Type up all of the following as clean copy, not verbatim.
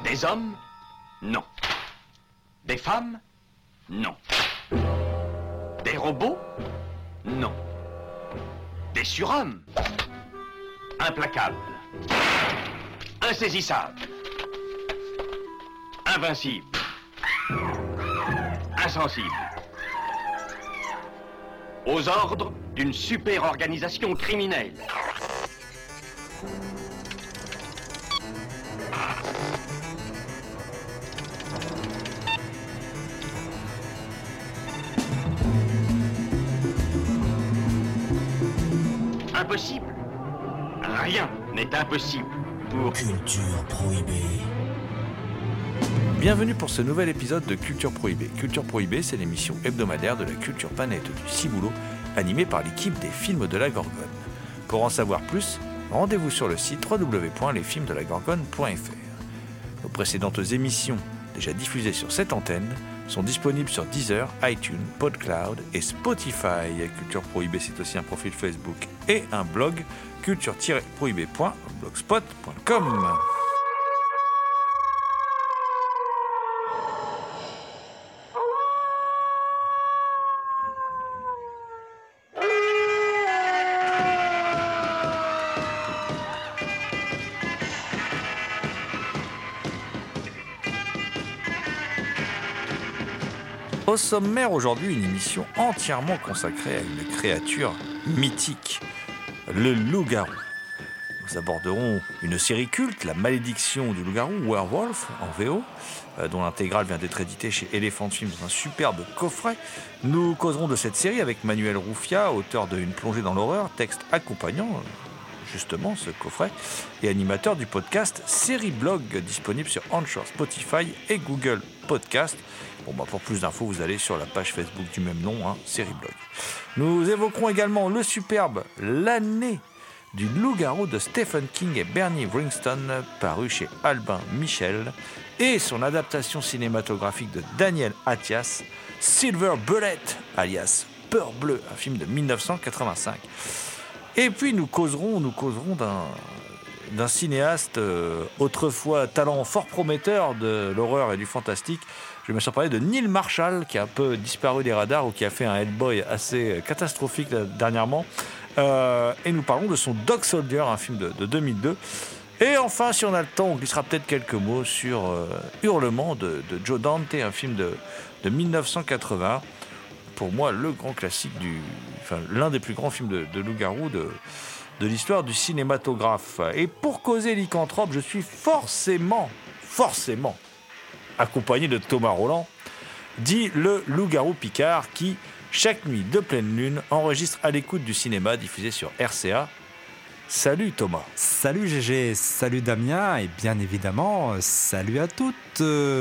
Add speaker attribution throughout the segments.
Speaker 1: Des hommes? Non. Des femmes? Non. Des robots? Non. Des surhommes? Implacables. Insaisissables. Invincibles. Insensibles. Aux ordres d'une super organisation criminelle. Impossible. Rien n'est impossible pour...
Speaker 2: Culture Prohibée.
Speaker 3: Bienvenue pour ce nouvel épisode de Culture Prohibée. Culture Prohibée, c'est l'émission hebdomadaire de la culture planète du Ciboulot, animée par l'équipe des films de la Gorgone. Pour en savoir plus, rendez-vous sur le site www.lesfilmsdelagorgone.fr. Nos précédentes émissions, déjà diffusées sur cette antenne, sont disponibles sur Deezer, iTunes, PodCloud et Spotify. Culture Prohibée, c'est aussi un profil Facebook et un blog, culture-prohibée.blogspot.com. Au sommaire aujourd'hui, une émission entièrement consacrée à une créature mythique, le loup-garou. Nous aborderons une série culte, La Malédiction du loup-garou, Werewolf en VO, dont l'intégrale vient d'être éditée chez Elephant Film dans un superbe coffret. Nous causerons de cette série avec Manuel Rufia, auteur de Une plongée dans l'horreur, texte accompagnant justement ce coffret, et animateur du podcast Série Blog, disponible sur Anchor, Spotify et Google Podcast. Pour plus d'infos, vous allez sur la page Facebook du même nom, Série Blog. Nous évoquerons également le superbe L'année du loup-garou de Stephen King et Bernie Wrightson, paru chez Albin Michel, et son adaptation cinématographique de Daniel Attias, Silver Bullet, alias Peur Bleue, un film de 1985. Et puis nous causerons d'un cinéaste autrefois talent fort prometteur de l'horreur et du fantastique. Je vais bien sûr parler de Neil Marshall, qui a un peu disparu des radars ou qui a fait un Hellboy assez catastrophique dernièrement. Et nous parlons de son Dog Soldier, un film de 2002. Et enfin, si on a le temps, on glissera peut-être quelques mots sur Hurlement de Joe Dante, un film de 1980. Pour moi, le grand classique, l'un des plus grands films de loup-garou de l'histoire du cinématographe. Et pour causer lycanthrope, je suis forcément accompagné de Thomas Roland, dit le loup-garou Picard, qui, chaque nuit de pleine lune, enregistre à l'écoute du cinéma diffusé sur RCA. Salut Thomas.
Speaker 4: Salut GG, salut Damien, et bien évidemment, salut à toutes.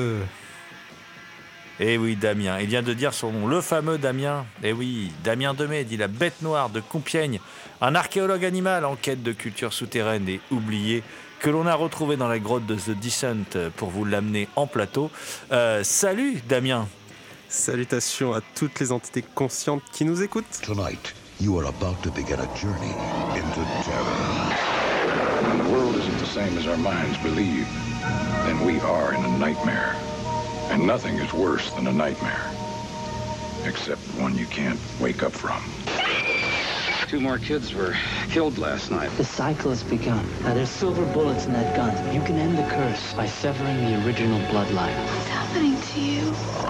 Speaker 3: Eh oui, Damien, il vient de dire son nom, le fameux Damien. Eh oui, Damien Demey, dit la bête noire de Compiègne, un archéologue animal en quête de culture souterraine et oubliée, que l'on a retrouvé dans la grotte de The Descent pour vous l'amener en plateau. Salut Damien.
Speaker 5: Salutations à toutes les entités conscientes qui nous écoutent.
Speaker 6: Tonight, you are about to begin a journey into terror.
Speaker 7: When the world isn't the same as our minds believe, then we are in a nightmare. And nothing is worse than a nightmare, except one you can't wake up from.
Speaker 8: 2 more kids were killed last night.
Speaker 9: The cycle has begun. Now there's silver bullets in that gun. You can end the curse by severing the original bloodline.
Speaker 10: What's happening to you?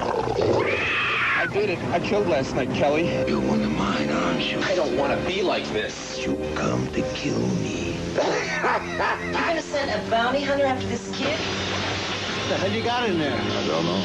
Speaker 11: I did it. I killed last night, Kelly.
Speaker 6: You're one of mine, aren't you?
Speaker 11: I don't want to be like this.
Speaker 6: You come to kill me.
Speaker 10: You're gonna send a bounty hunter after this kid?
Speaker 11: What the hell you got in there?
Speaker 6: I don't know.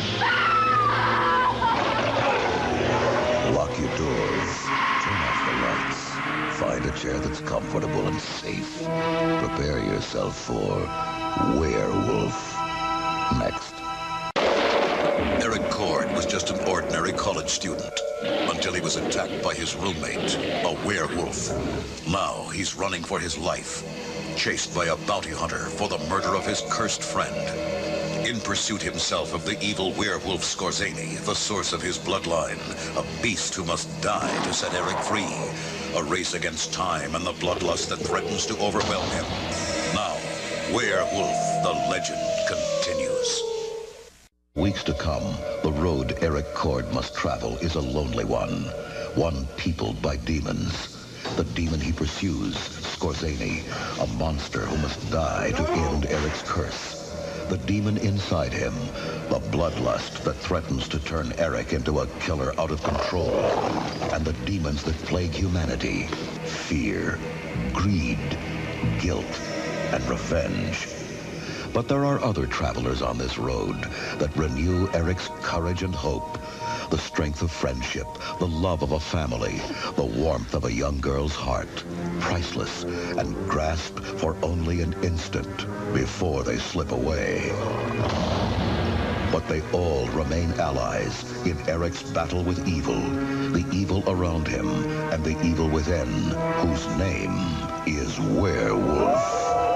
Speaker 6: Lock your doors. Turn off the lights. Find a chair that's comfortable and safe. Prepare yourself for Werewolf. Next. Eric Cord was just an ordinary college student until he was attacked by his roommate, a werewolf. Now he's running for his life, chased by a bounty hunter for the murder of his cursed friend. In pursuit himself of the evil werewolf Skorzeny, the source of his bloodline, a beast who must die to set Eric free. A race against time and the bloodlust that threatens to overwhelm him. Now, Werewolf, the legend continues. Weeks to come, the road Eric Cord must travel is a lonely one peopled by demons. The demon he pursues, Skorzeny, a monster who must die to end Eric's curse. The demon inside him, the bloodlust that threatens to turn Eric into a killer out of control. And the demons that plague humanity, fear, greed, guilt, and revenge. But there are other travelers on this road that renew Eric's courage and hope. The strength of friendship, the love of a family, the warmth of a young girl's heart, priceless and grasped for only an instant before they slip away. But they all remain allies in Eric's battle with evil, the evil around him and the evil within, whose name is Werewolf.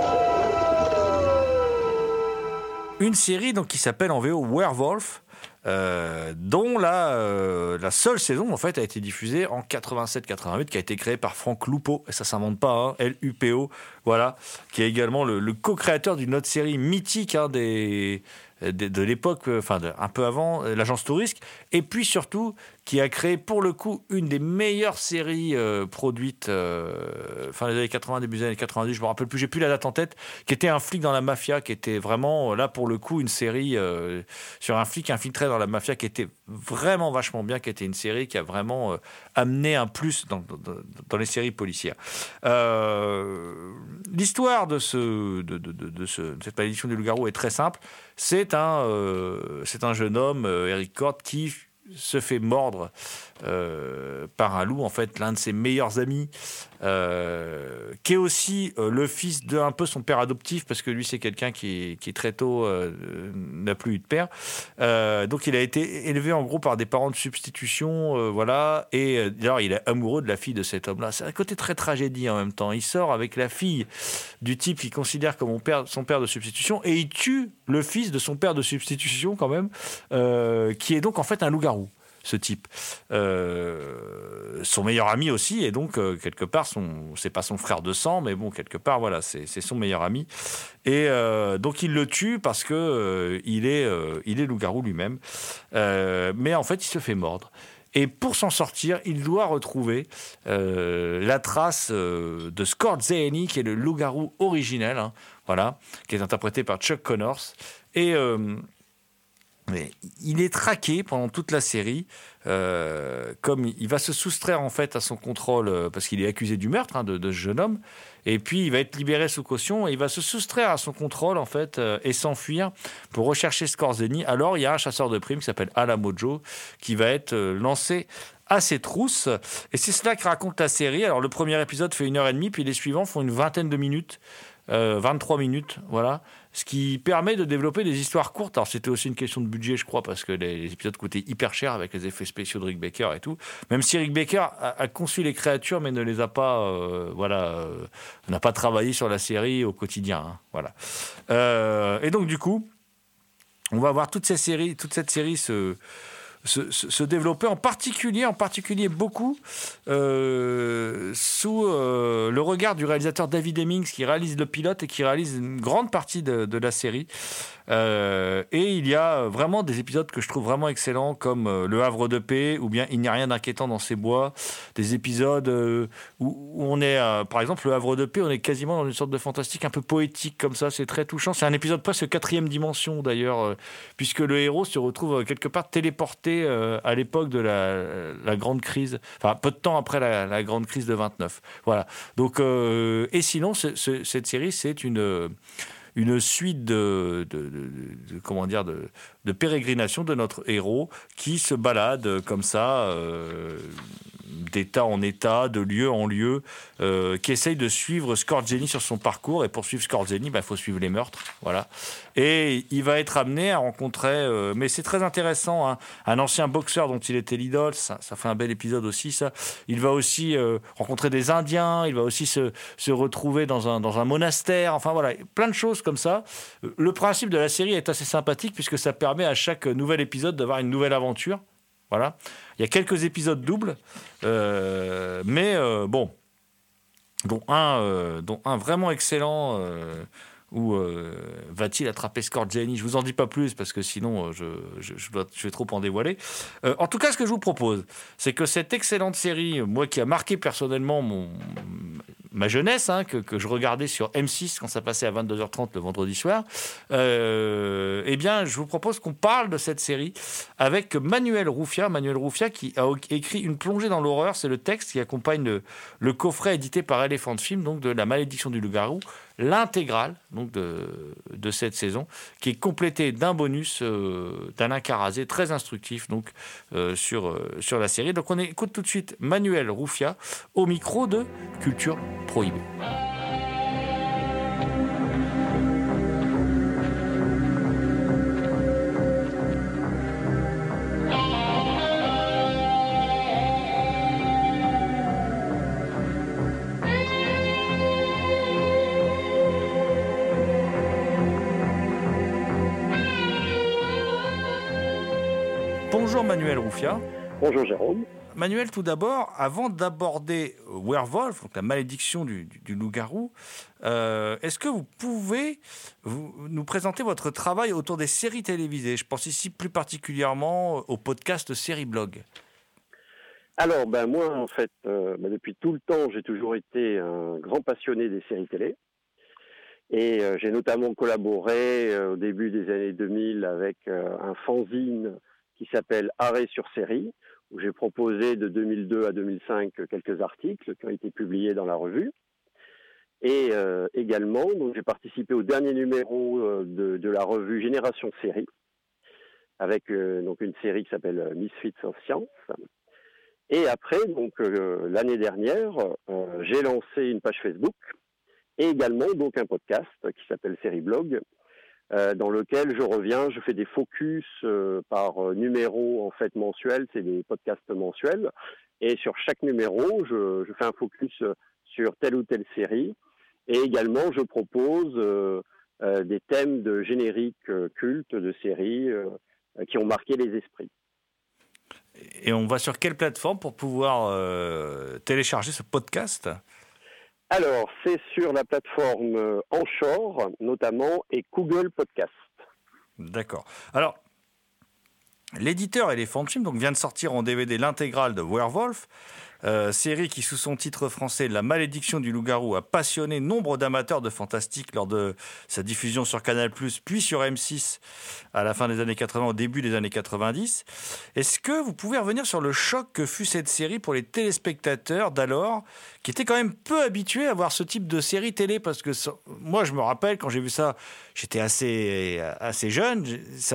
Speaker 3: Une série donc qui s'appelle en VO Werewolf, dont la seule saison en fait a été diffusée en 87-88, qui a été créée par Frank Lupo, et ça s'invente pas, hein, L-U-P-O, voilà, qui est également le co-créateur d'une autre série mythique de l'époque, un peu avant, l'Agence Tourisque, et puis surtout qui a créé pour le coup une des meilleures séries produites fin des années 80, début des années 90, je me rappelle plus, j'ai plus la date en tête, qui était un flic dans la mafia, qui était vraiment là pour le coup une série sur un flic infiltré dans la mafia, qui était vraiment vachement bien, qui était une série qui a vraiment amené un plus dans les séries policières. L'histoire de cette malédiction du loup-garou est très simple. C'est un jeune homme, Eric Cord, qui se fait mordre par un loup, en fait, l'un de ses meilleurs amis, qui est aussi le fils d'un peu son père adoptif, parce que lui, c'est quelqu'un qui très tôt n'a plus eu de père. Donc, il a été élevé, en gros, par des parents de substitution, voilà. Et d'ailleurs, il est amoureux de la fille de cet homme-là. C'est un côté très tragédie en même temps. Il sort avec la fille du type qu'il considère comme son père de substitution, et il tue le fils de son père de substitution, quand même, qui est donc, en fait, un loup-garou, ce type. Son meilleur ami aussi, et donc quelque part c'est pas son frère de sang, mais bon, quelque part voilà, c'est son meilleur ami, et donc il le tue parce que il est loup-garou lui-même, mais en fait il se fait mordre. Et pour s'en sortir, il doit retrouver la trace de Skorzeny, qui est le loup-garou originel, hein, voilà, qui est interprété par Chuck Connors. Et mais il est traqué pendant toute la série, comme il va se soustraire en fait à son contrôle, parce qu'il est accusé du meurtre, hein, de ce jeune homme, et puis il va être libéré sous caution, et il va se soustraire à son contrôle en fait, et s'enfuir pour rechercher Skorzeny. Alors il y a un chasseur de primes qui s'appelle Alamo Joe, qui va être lancé à ses trousses, et c'est cela que raconte la série. Alors le premier épisode fait 1h30, puis les suivants font une vingtaine de minutes, 23 minutes, voilà, ce qui permet de développer des histoires courtes. Alors c'était aussi une question de budget, je crois, parce que les épisodes coûtaient hyper cher avec les effets spéciaux de Rick Baker et tout, même si Rick Baker a conçu les créatures mais ne les a pas n'a pas travaillé sur la série au quotidien, hein, voilà. Et donc du coup on va voir toute cette série se développer, en particulier beaucoup sous le regard du réalisateur David Hemmings, qui réalise le pilote et qui réalise une grande partie de la série. Et il y a vraiment des épisodes que je trouve vraiment excellents, comme Le Havre de Paix, ou bien Il n'y a rien d'inquiétant dans ces bois. Des épisodes où on est, par exemple, Le Havre de Paix, on est quasiment dans une sorte de fantastique un peu poétique comme ça, c'est très touchant. C'est un épisode presque 4e dimension d'ailleurs, puisque le héros se retrouve quelque part téléporté à l'époque de la grande crise, enfin peu de temps après la grande crise de 29. Voilà. Donc, et sinon, cette série, c'est une suite de pérégrination de notre héros qui se balade comme ça, d'état en état, de lieu en lieu, qui essaye de suivre Skorzeny sur son parcours. Et pour suivre Skorzeny, il faut suivre les meurtres, voilà. Et il va être amené à rencontrer, mais c'est très intéressant, hein, un ancien boxeur dont il était l'idole. Ça fait un bel épisode aussi, ça. Il va aussi rencontrer des Indiens. Il va aussi se retrouver dans un monastère. Enfin voilà, plein de choses comme ça. Le principe de la série est assez sympathique, puisque ça permet à chaque nouvel épisode d'avoir une nouvelle aventure. Voilà. Il y a quelques épisodes doubles, mais bon, dont un vraiment excellent, ou va-t-il attraper Scorgiani? Je vous en dis pas plus parce que sinon je vais trop en dévoiler. En tout cas, ce que je vous propose, c'est que cette excellente série, moi qui a marqué personnellement ma jeunesse, que je regardais sur M6 quand ça passait à 22h30 le vendredi soir, eh bien, je vous propose qu'on parle de cette série avec Manuel Rufia. Manuel Rufia qui a écrit Une plongée dans l'horreur. C'est le texte qui accompagne le coffret édité par Elephant Film, donc de La malédiction du loup-garou, l'intégrale donc de cette saison, qui est complétée d'un bonus d'Alain Carazé, très instructif donc sur la série. Donc on écoute tout de suite Manuel Rufia au micro de Culture Prohibée. Bonjour Manuel Rufia.
Speaker 2: Bonjour Jérôme.
Speaker 3: Manuel, tout d'abord, avant d'aborder Werewolf, donc la malédiction du loup-garou, est-ce que vous pouvez nous présenter votre travail autour des séries télévisées? Je pense ici plus particulièrement au podcast Série Blog.
Speaker 2: Alors, moi, en fait, depuis tout le temps, j'ai toujours été un grand passionné des séries télé. Et j'ai notamment collaboré au début des années 2000 avec un fanzine qui s'appelle Arrêt sur série, où j'ai proposé de 2002 à 2005 quelques articles qui ont été publiés dans la revue. Et également, donc, j'ai participé au dernier numéro de la revue Génération Série, avec donc une série qui s'appelle Misfits of Science. Et après, donc l'année dernière, j'ai lancé une page Facebook et également donc un podcast qui s'appelle Série Blog, dans lequel je reviens, je fais des focus par numéro en fait mensuel, c'est des podcasts mensuels, et sur chaque numéro, je fais un focus sur telle ou telle série, et également je propose des thèmes de génériques cultes de séries qui ont marqué les esprits.
Speaker 3: Et on va sur quelle plateforme pour pouvoir télécharger ce podcast ?
Speaker 2: Alors, c'est sur la plateforme Anchor, notamment, et Google Podcast.
Speaker 3: D'accord. Alors, l'éditeur Elephant Film donc, vient de sortir en DVD l'intégrale de Werewolf, série qui, sous son titre français « La malédiction du loup-garou », a passionné nombre d'amateurs de fantastique lors de sa diffusion sur Canal+, puis sur M6 à la fin des années 80, au début des années 90. Est-ce que vous pouvez revenir sur le choc que fut cette série pour les téléspectateurs d'alors, qui étaient quand même peu habitués à voir ce type de série télé? Parce que moi, je me rappelle, quand j'ai vu ça, j'étais assez jeune,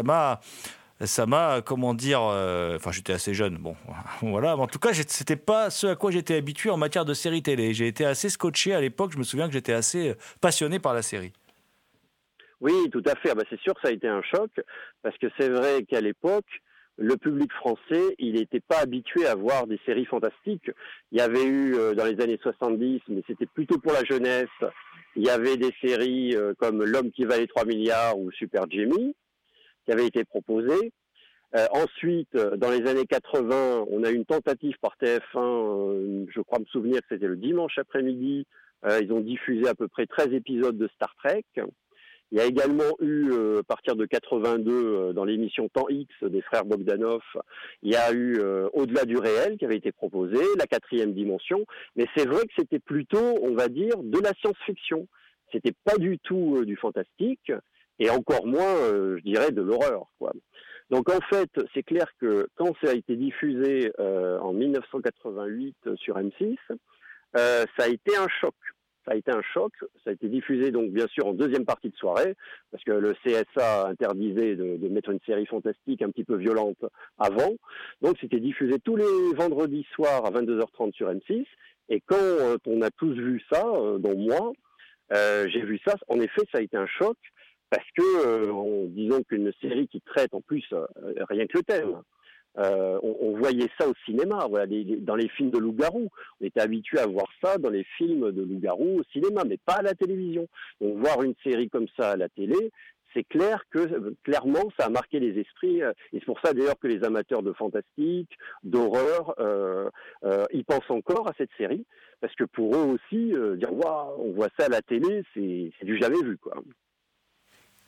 Speaker 3: ça m'a, comment dire, enfin j'étais assez jeune, bon, voilà, mais en tout cas c'était pas ce à quoi j'étais habitué en matière de série télé. J'ai été assez scotché à l'époque, je me souviens que j'étais assez passionné par la série.
Speaker 2: Oui, tout à fait, c'est sûr que ça a été un choc, parce que c'est vrai qu'à l'époque, le public français, il n'était pas habitué à voir des séries fantastiques. Il y avait eu, dans les années 70, mais c'était plutôt pour la jeunesse, il y avait des séries comme L'homme qui valait 3 milliards ou Super Jimmy, qui avait été proposé. Ensuite, dans les années 80, on a eu une tentative par TF1, je crois me souvenir que c'était le dimanche après-midi, ils ont diffusé à peu près 13 épisodes de Star Trek. Il y a également eu, à partir de 82, dans l'émission Temps X des frères Bogdanov, il y a eu Au-delà du réel qui avait été proposé, La quatrième dimension, mais c'est vrai que c'était plutôt, on va dire, de la science-fiction. C'était pas du tout du fantastique, et encore moins, je dirais, de l'horreur, quoi. Donc en fait, c'est clair que quand ça a été diffusé en 1988 sur M6, ça a été un choc. Ça a été diffusé donc bien sûr en deuxième partie de soirée, parce que le CSA interdisait de mettre une série fantastique un petit peu violente avant. Donc c'était diffusé tous les vendredis soirs à 22h30 sur M6, et quand on a tous vu ça, dont moi, j'ai vu ça, en effet ça a été un choc, parce que, disons qu'une série qui traite en plus, rien que le thème, on voyait ça au cinéma, voilà, dans les films de loup-garou. On était habitué à voir ça dans les films de loup-garou au cinéma, mais pas à la télévision. Donc voir une série comme ça à la télé, c'est clair que, clairement, ça a marqué les esprits. Et c'est pour ça d'ailleurs que les amateurs de fantastique, d'horreur, ils pensent encore à cette série. Parce que pour eux aussi, dire waouh, on voit ça à la télé, c'est du jamais vu, quoi.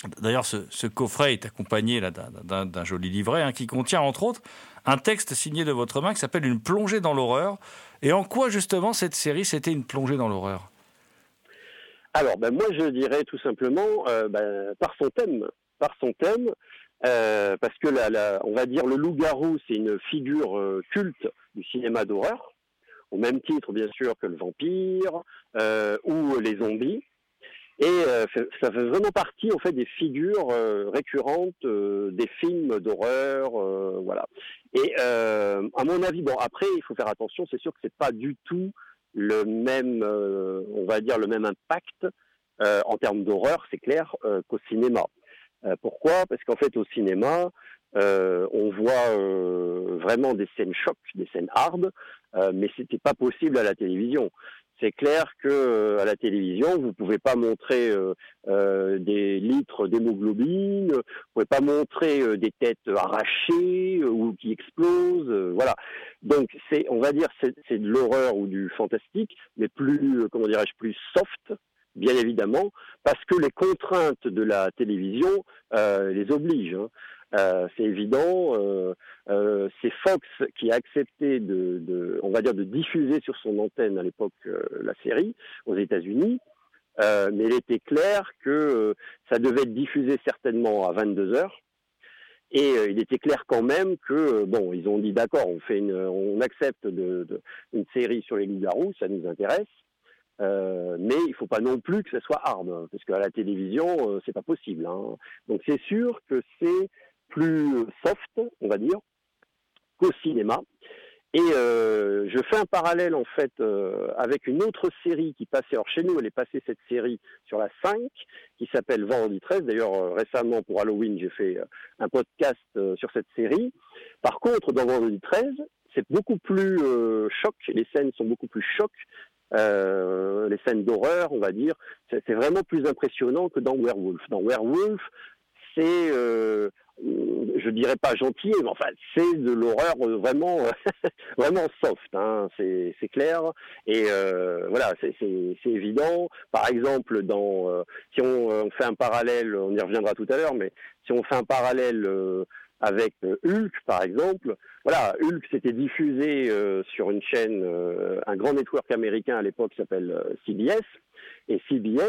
Speaker 3: D'ailleurs, ce coffret est accompagné là, d'un joli livret qui contient, entre autres, un texte signé de votre main qui s'appelle « Une plongée dans l'horreur ». Et en quoi, justement, cette série, c'était une plongée dans l'horreur ?
Speaker 2: Alors, moi, je dirais tout simplement par son thème. Parce que, on va dire, le loup-garou, c'est une figure culte du cinéma d'horreur, au même titre, bien sûr, que le vampire ou les zombies. Et ça fait vraiment partie en fait des figures récurrentes des films d'horreur, voilà. Et à mon avis, après il faut faire attention, c'est sûr que c'est pas du tout le même, on va dire le même impact en termes d'horreur, c'est clair, qu'au cinéma. Pourquoi ? Parce qu'en fait au cinéma, on voit vraiment des scènes chocs, des scènes hard, mais c'était pas possible à la télévision. C'est clair que à la télévision, vous pouvez pas montrer des litres d'hémoglobine, vous pouvez pas montrer des têtes arrachées ou qui explosent, voilà. Donc on va dire, c'est de l'horreur ou du fantastique, mais plus, plus soft, bien évidemment, parce que les contraintes de la télévision les obligent. C'est évident. C'est Fox qui a accepté de diffuser sur son antenne à l'époque la série aux États-Unis, mais il était clair que ça devait être diffusé certainement à 22h. Et il était clair quand même que ils ont dit d'accord, on accepte une série sur les loups-garous, ça nous intéresse. Mais il faut pas non plus que ça soit hard, parce qu'à la télévision, c'est pas possible. Donc c'est sûr que c'est plus soft, on va dire, qu'au cinéma. Et je fais un parallèle en fait avec une autre série qui passait. Alors chez nous, elle est passée cette série sur la 5, qui s'appelle Vendredi 13. D'ailleurs, récemment pour Halloween, j'ai fait un podcast sur cette série. Par contre, dans Vendredi 13, c'est beaucoup plus choc. Les scènes sont beaucoup plus chocs. Les scènes d'horreur, on va dire, c'est vraiment plus impressionnant que dans Werewolf. Dans Werewolf, c'est, je dirais pas gentil, mais enfin, c'est de l'horreur vraiment, vraiment soft, c'est clair. Et voilà, c'est évident. Par exemple, si on fait un parallèle, on y reviendra tout à l'heure, mais si on fait un parallèle avec Hulk, par exemple. Voilà, Hulk s'était diffusé sur une chaîne, un grand network américain à l'époque qui s'appelle CBS. Et CBS,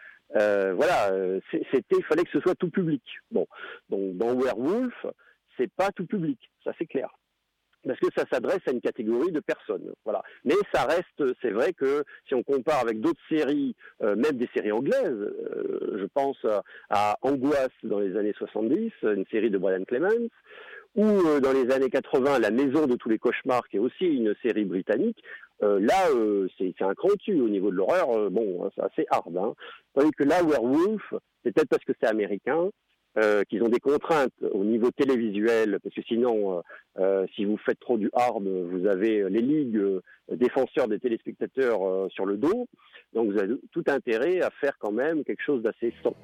Speaker 2: il fallait que ce soit tout public. Bon, donc dans Werewolf, c'est pas tout public, ça c'est clair. Parce que ça s'adresse à une catégorie de personnes, voilà. Mais ça reste, c'est vrai que si on compare avec d'autres séries, même des séries anglaises, je pense à Angoisse dans les années 70, une série de Brian Clemens, ou dans les années 80, La Maison de tous les cauchemars, qui est aussi une série britannique. Là, c'est un cran dessus au niveau de l'horreur. C'est assez hard. Tandis que là, Werewolf, c'est peut-être parce que c'est américain, qu'ils ont des contraintes au niveau télévisuel, parce que sinon, si vous faites trop du hard, vous avez les ligues défenseurs des téléspectateurs sur le dos. Donc vous avez tout intérêt à faire quand même quelque chose d'assez soft.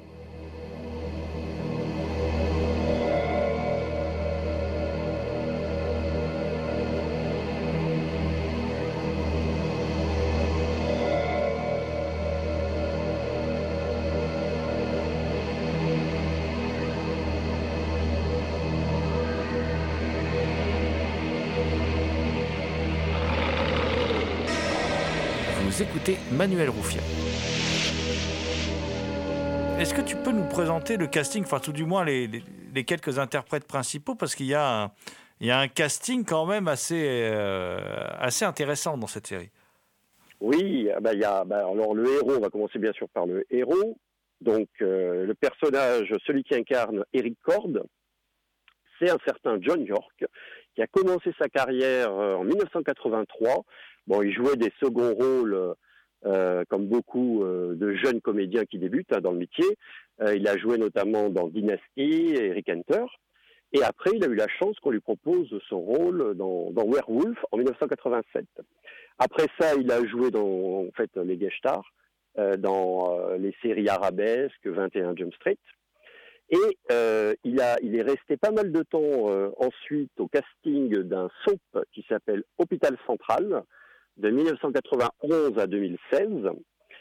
Speaker 3: Vous écoutez Manuel Rouffiat. Est-ce que tu peux nous présenter le casting, enfin tout du moins les quelques interprètes principaux, parce qu'il y a un casting quand même assez intéressant dans cette série.
Speaker 2: Oui, alors le héros, on va commencer bien sûr par le héros. Donc le personnage, celui qui incarne Eric Cord, c'est un certain John York, qui a commencé sa carrière en 1983. Bon, il jouait des seconds rôles comme beaucoup de jeunes comédiens qui débutent dans le métier. Il a joué notamment dans Dynasty et Rick Hunter. Et après, il a eu la chance qu'on lui propose son rôle dans Werewolf en 1987. Après ça, il a joué dans les guest stars dans les séries arabesques, 21 Jump Street. Et il est resté pas mal de temps ensuite au casting d'un soap qui s'appelle Hôpital Central, de 1991 à 2016.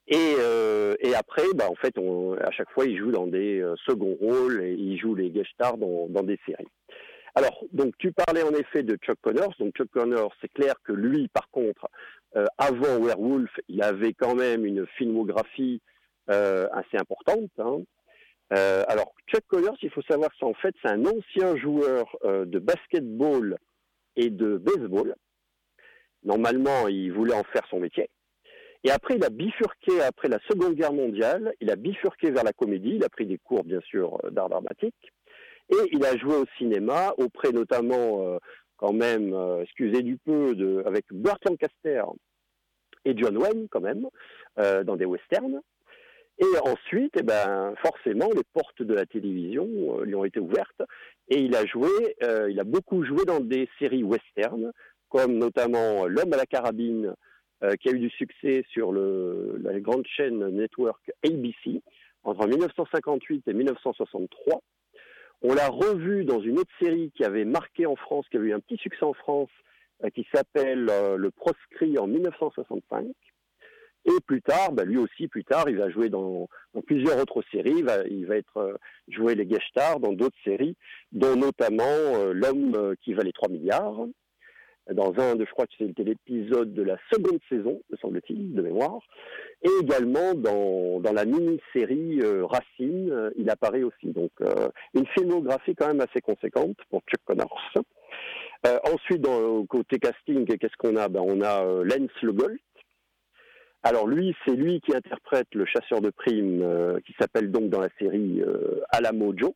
Speaker 2: Et après, en fait, à chaque fois, il joue dans des seconds rôles et il joue les guest stars dans des séries. Alors, donc, tu parlais en effet de Chuck Connors. Donc, Chuck Connors, c'est clair que lui, par contre, avant Werewolf, il avait quand même une filmographie assez importante. Hein. Alors, Chuck Connors, il faut savoir que c'est un ancien joueur de basketball et de baseball. Normalement, il voulait en faire son métier. Et après, il a bifurqué, après la Seconde Guerre mondiale, il a bifurqué vers la comédie. Il a pris des cours, bien sûr, d'art dramatique. Et il a joué au cinéma, auprès notamment, excusez du peu, avec Burt Lancaster et John Wayne, quand même, dans des westerns. Et ensuite, forcément, les portes de la télévision lui ont été ouvertes. Et il a beaucoup joué dans des séries westerns, comme notamment L'Homme à la carabine, qui a eu du succès sur la grande chaîne network ABC, entre 1958 et 1963. On l'a revu dans une autre série qui avait marqué en France, qui avait eu un petit succès en France, qui s'appelle Le Proscrit en 1965. Et plus tard, il va jouer dans plusieurs autres séries. Il va jouer les guest stars dans d'autres séries, dont notamment L'Homme qui valait 3 milliards. Dans je crois que c'était l'épisode de la seconde saison, me semble-t-il, de mémoire. Et également dans la mini-série Racine, il apparaît aussi. Donc, une filmographie quand même assez conséquente pour Chuck Connors. Ensuite, côté casting, qu'est-ce qu'on a ? On a Lance Legault. Alors c'est lui qui interprète le chasseur de primes, qui s'appelle donc dans la série Alamo Joe.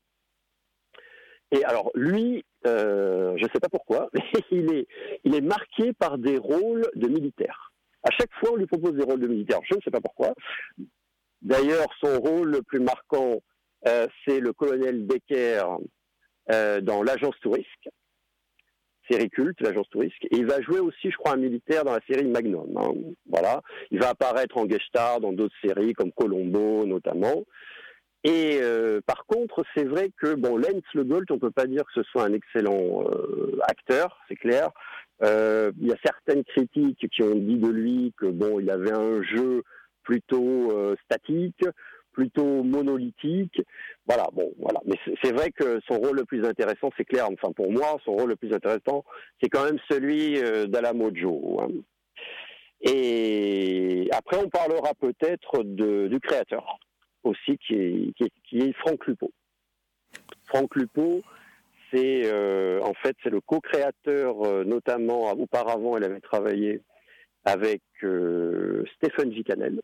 Speaker 2: Et alors lui, je ne sais pas pourquoi, mais il est marqué par des rôles de militaires. À chaque fois, on lui propose des rôles de militaires. Je ne sais pas pourquoi. D'ailleurs, son rôle le plus marquant, c'est le colonel Becker dans l'Agence Tourisque. Série culte, l'Agence Tourisque. Et il va jouer aussi, je crois, un militaire dans la série Magnum. Hein. Voilà. Il va apparaître en guest star dans d'autres séries, comme Colombo, notamment. Et par contre, c'est vrai que Lance Legault, on peut pas dire que ce soit un excellent acteur, c'est clair. Il y a certaines critiques qui ont dit de lui que il avait un jeu plutôt statique, plutôt monolithique. Voilà. Mais c'est vrai que son rôle le plus intéressant, c'est clair. Enfin, pour moi, son rôle le plus intéressant, c'est quand même celui d'Alamo Joe. Hein. Et après, on parlera peut-être du créateur aussi, qui est Franck Lupo. Franck Lupo, c'est le co-créateur, notamment auparavant, elle avait travaillé avec Stephen J. Cannell.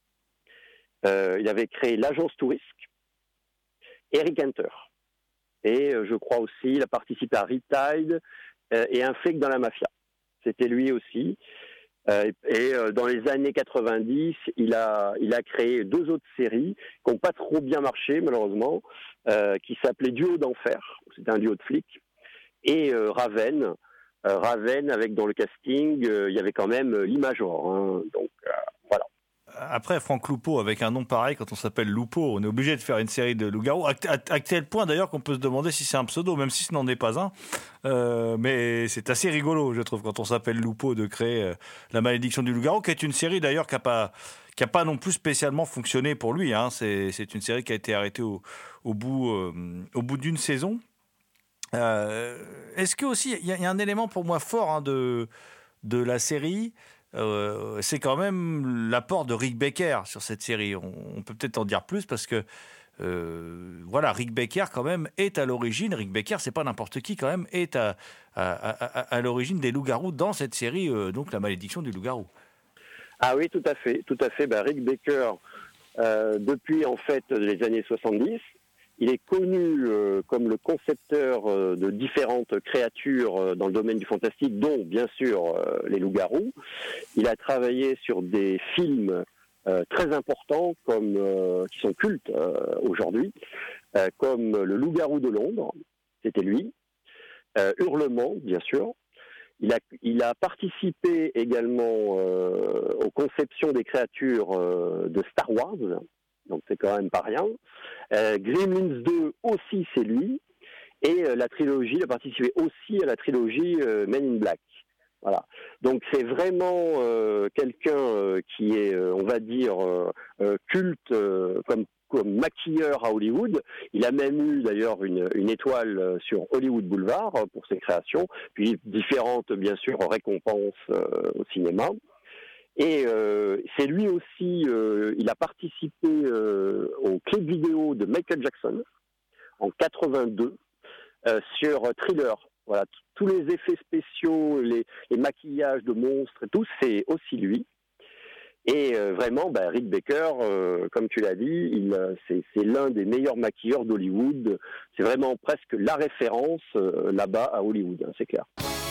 Speaker 2: Il avait créé l'Agence Tourisque, Eric Hunter. Et je crois aussi, il a participé à Riptide et Un flic dans la mafia. C'était lui aussi. Et dans les années 90, il a créé 2 autres séries qui n'ont pas trop bien marché, malheureusement, qui s'appelaient Duo d'enfer. C'était un duo de flics. Et Raven. Raven, avec dans le casting, il y avait quand même l'Imajor. Hein, donc, voilà.
Speaker 3: Après, Franck Lupo, avec un nom pareil, quand on s'appelle Lupo, on est obligé de faire une série de loups-garous. À tel point, d'ailleurs, qu'on peut se demander si c'est un pseudo, même si ce n'en est pas un. Mais c'est assez rigolo, je trouve, quand on s'appelle Lupo, de créer La Malédiction du loup-garou, qui est une série, d'ailleurs, qui n'a pas non plus spécialement fonctionné pour lui. Hein. C'est une série qui a été arrêtée au bout d'une saison. Est-ce que aussi, il y a un élément pour moi fort, hein, de la série, c'est quand même l'apport de Rick Baker sur cette série. On peut peut-être en dire plus parce que Rick Baker quand même est à l'origine. Rick Baker, c'est pas n'importe qui quand même, est à l'origine des loups-garous dans cette série, donc La Malédiction du loup-garou.
Speaker 2: Ah oui, tout à fait. Rick Baker, depuis en fait les années 70, il est connu comme le concepteur de différentes créatures dans le domaine du fantastique, dont bien sûr les loups-garous. Il a travaillé sur des films très importants qui sont cultes aujourd'hui, comme Le Loup-garou de Londres, c'était lui, Hurlement, bien sûr. Il a participé également aux conceptions des créatures de Star Wars, donc c'est quand même pas rien. Gremlins 2 aussi, c'est lui. Et la trilogie, il a participé aussi à la trilogie Men in Black. Voilà. Donc c'est vraiment quelqu'un qui est, on va dire, culte comme maquilleur à Hollywood. Il a même eu d'ailleurs une étoile sur Hollywood Boulevard pour ses créations, puis différentes, bien sûr, récompenses au cinéma. Et c'est lui aussi, il a participé au clip vidéo de Michael Jackson en 82 sur Thriller. Voilà, tous les effets spéciaux, les maquillages de monstres et tout, c'est aussi lui. Et vraiment, Rick Baker, comme tu l'as dit, c'est l'un des meilleurs maquilleurs d'Hollywood. C'est vraiment presque la référence là-bas à Hollywood, hein, c'est clair.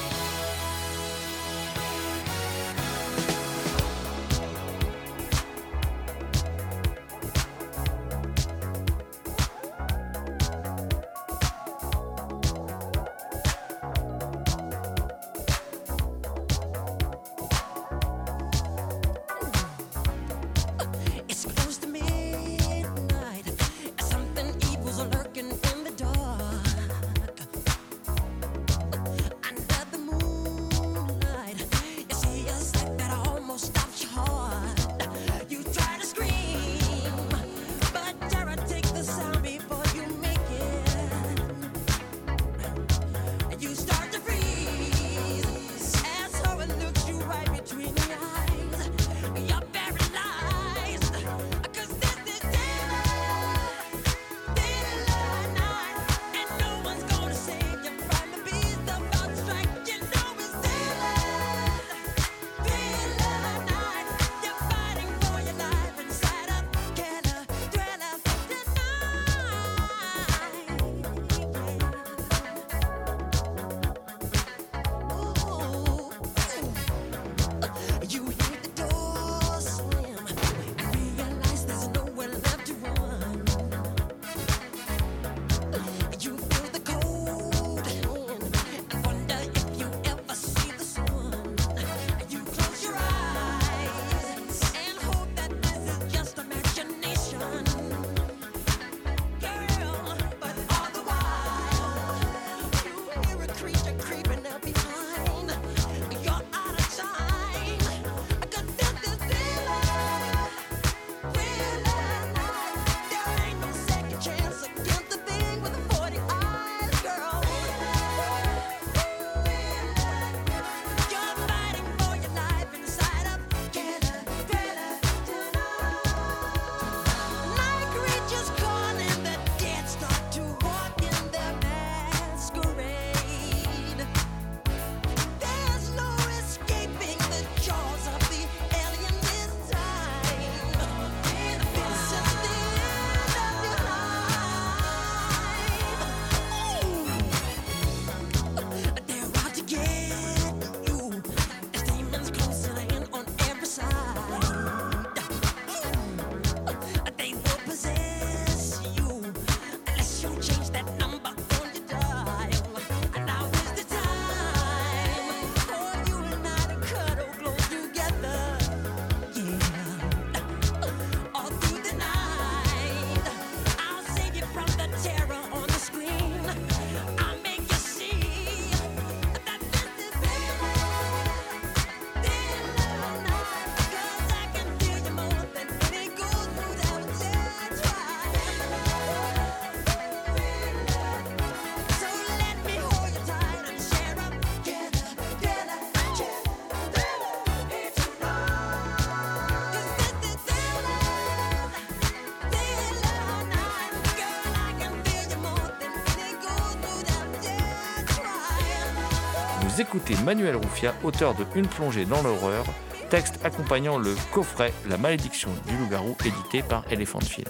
Speaker 3: Vous écoutez Manuel Rufia, auteur de Une plongée dans l'horreur, texte accompagnant le coffret La malédiction du loup-garou, édité par Elephant Film.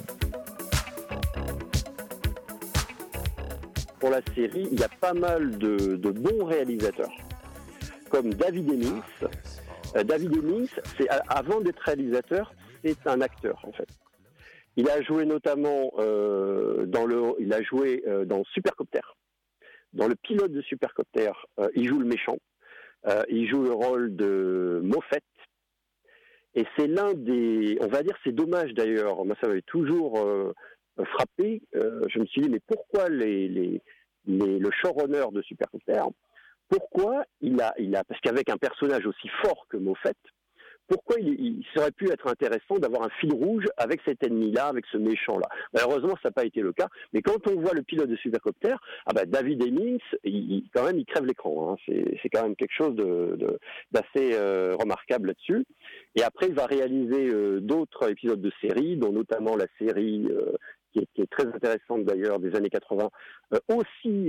Speaker 2: Pour la série, il y a pas mal de bons réalisateurs, comme David Hemmings. David Hemmings, avant d'être réalisateur, c'est un acteur en fait. Il a joué notamment dans Supercopter. Dans le pilote de Supercopter, il joue le méchant. Il joue le rôle de Moffett. Et c'est l'un des... On va dire, c'est dommage d'ailleurs. Moi, ça m'avait toujours frappé. Je me suis dit, mais pourquoi le showrunner de Supercopter pourquoi parce qu'avec un personnage aussi fort que Moffat, pourquoi il serait pu être intéressant d'avoir un fil rouge avec cet ennemi-là, avec ce méchant-là. Malheureusement, ça n'a pas été le cas. Mais quand on voit le pilote de Supercopter, David Hemmings, quand même, il crève l'écran. Hein. C'est quand même quelque chose d'assez remarquable là-dessus. Et après, il va réaliser d'autres épisodes de série, dont notamment la série qui est très intéressante d'ailleurs des années 80, aussi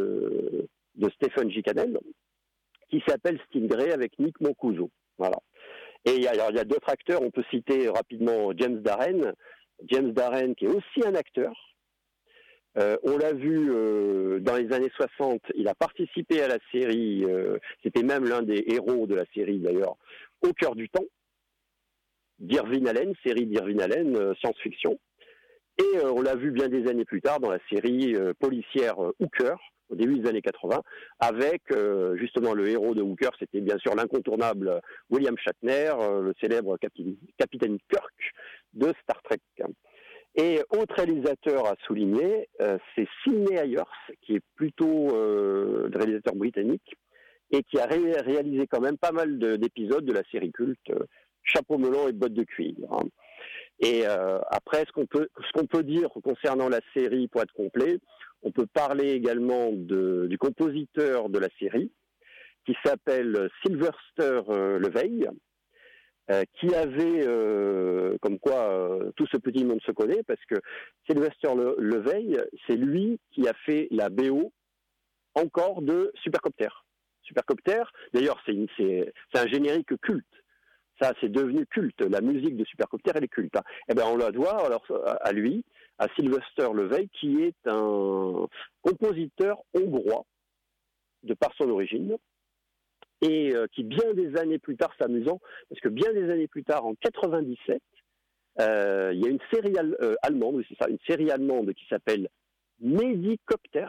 Speaker 2: de Stephen J. Cannell, qui s'appelle Stingray avec Nick Mancuso. Voilà. Et il y a d'autres acteurs, on peut citer rapidement James Darren qui est aussi un acteur. On l'a vu dans les années 60, il a participé à la série, c'était même l'un des héros de la série d'ailleurs, Au cœur du temps, d'Irving Allen, série d'Irving Allen, science-fiction. Et on l'a vu bien des années plus tard dans la série policière Hooker, au début des années 80, avec justement le héros de Hooker, c'était bien sûr l'incontournable William Shatner, le célèbre capitaine Kirk de Star Trek. Et autre réalisateur à souligner, c'est Sidney Ayers, qui est plutôt le réalisateur britannique, et qui a réalisé quand même pas mal d'épisodes de la série culte Chapeau melon et bottes de cuir. Hein. Et après, ce qu'on peut dire concernant la série, pour être complet, on peut parler également du compositeur de la série, qui s'appelle Sylvester Leveille, qui avait, comme quoi tout ce petit monde se connaît, parce que Sylvester Leveille, c'est lui qui a fait la BO encore de Supercopter. Supercopter, d'ailleurs, c'est un générique culte. Ça, c'est devenu culte. La musique de Supercopter, elle est culte. Hein. Eh ben, on la doit alors à lui, à Sylvester Leveille, qui est un compositeur hongrois, de par son origine, et qui, bien des années plus tard, c'est amusant, parce que bien des années plus tard, en 97, il y a une série allemande, oui, c'est ça, une série allemande qui s'appelle Medicopter,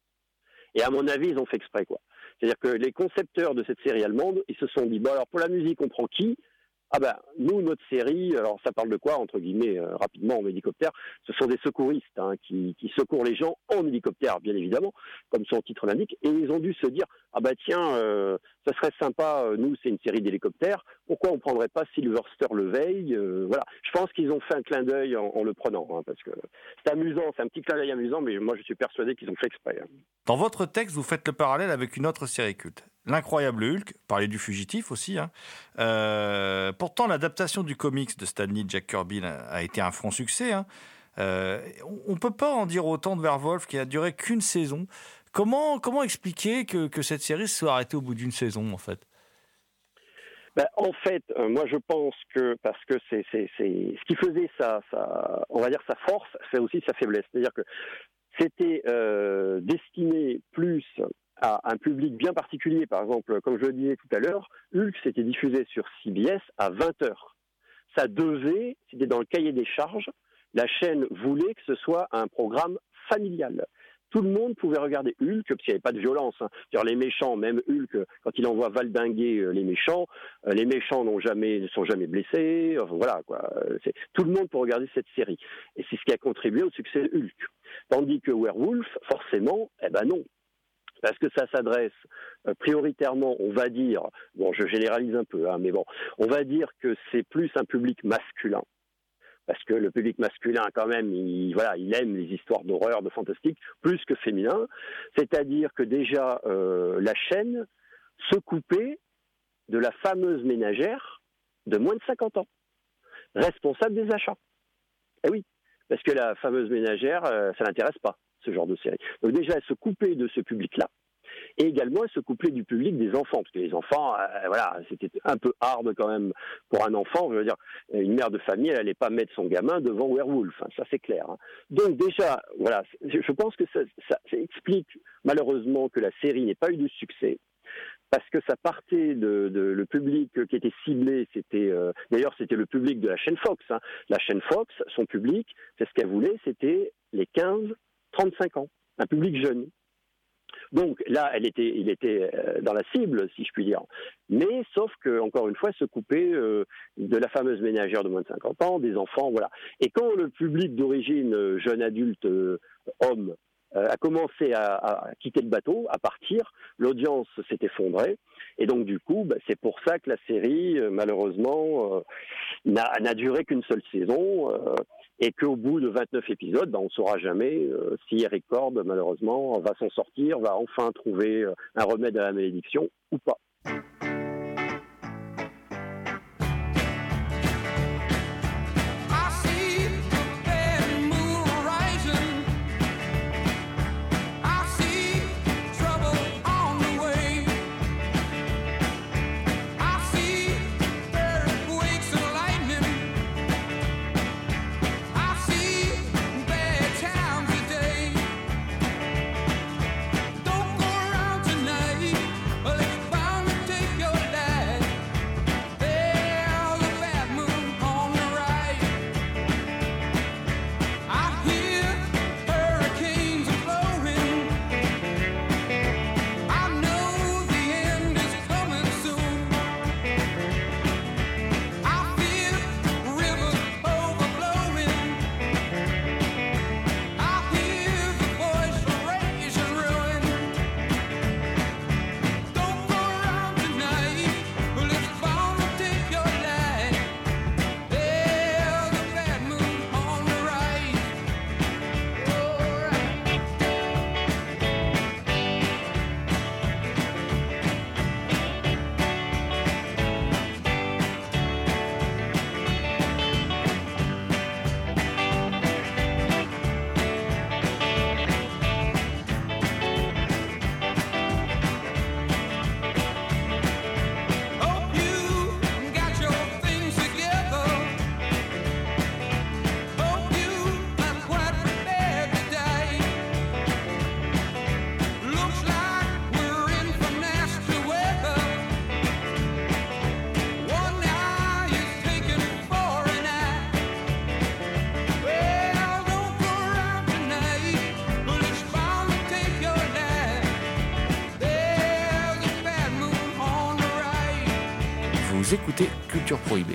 Speaker 2: et à mon avis, ils ont fait exprès, quoi. C'est-à-dire que les concepteurs de cette série allemande, ils se sont dit, bon alors pour la musique, on prend qui ? Ah ben, nous, notre série, alors ça parle de quoi, entre guillemets, rapidement, en hélicoptère ? Ce sont des secouristes qui secourent les gens en hélicoptère, bien évidemment, comme son titre l'indique, et ils ont dû se dire, ah ben tiens, ça serait sympa, nous, c'est une série d'hélicoptères, pourquoi on ne prendrait pas Sylvester Leveille voilà, je pense qu'ils ont fait un clin d'œil en le prenant, hein, parce que c'est amusant, c'est un petit clin d'œil amusant, mais moi je suis persuadé qu'ils ont fait exprès. Hein.
Speaker 3: Dans votre texte, vous faites le parallèle avec une autre série culte, L'Incroyable Hulk, parler du fugitif aussi. Hein. Pourtant, l'adaptation du comics de Stan Lee, Jack Kirby a été un franc succès. Hein. On ne peut pas en dire autant de Werewolf qui a duré qu'une saison. Comment expliquer que cette série se soit arrêtée au bout d'une saison, en fait ?
Speaker 2: En fait, moi je pense que parce que c'est ce qui faisait on va dire sa force, c'est aussi sa faiblesse. C'est-à-dire que c'était destiné plus à un public bien particulier. Par exemple, comme je le disais tout à l'heure, Hulk s'était diffusé sur CBS à 20h. Ça c'était dans le cahier des charges, la chaîne voulait que ce soit un programme familial. Tout le monde pouvait regarder Hulk, parce qu'il n'y avait pas de violence. Hein. C'est-à-dire les méchants, même Hulk, quand il envoie valdinguer les méchants ne sont jamais blessés. Enfin, voilà, quoi. Tout le monde peut regarder cette série. Et c'est ce qui a contribué au succès de Hulk. Tandis que Werewolf, forcément, non. Parce que ça s'adresse prioritairement, on va dire, bon, je généralise un peu, hein, mais bon, on va dire que c'est plus un public masculin. Parce que le public masculin, quand même, il aime les histoires d'horreur, de fantastique, plus que féminin. C'est-à-dire que déjà, la chaîne se coupait de la fameuse ménagère de moins de 50 ans, responsable des achats. Eh oui, parce que la fameuse ménagère, ça l'intéresse pas, ce genre de série. Donc déjà, elle se coupait de ce public-là. Et également, elle se couplait du public des enfants, parce que les enfants, c'était un peu hard quand même pour un enfant. Je veux dire, une mère de famille, elle n'allait pas mettre son gamin devant Werewolf, hein, ça c'est clair. Hein. Donc déjà, voilà, je pense que ça explique malheureusement que la série n'ait pas eu de succès, parce que ça partait le public qui était ciblé, d'ailleurs c'était le public de la chaîne Fox. Hein. La chaîne Fox, son public, c'est ce qu'elle voulait, c'était les 15-35 ans, un public jeune. Donc là, il était dans la cible, si je puis dire. Mais sauf que, encore une fois, elle se coupait de la fameuse ménagère de moins de 50 ans, des enfants, voilà. Et quand le public d'origine jeune adulte homme a commencé à quitter le bateau, à partir. L'audience s'est effondrée. Et donc, du coup, c'est pour ça que la série, malheureusement, n'a duré qu'une seule saison. Et qu'au bout de 29 épisodes, on ne saura jamais si Eric Cord, malheureusement, va s'en sortir, va enfin trouver un remède à la malédiction ou pas.
Speaker 3: Vous écoutez Culture Prohibée.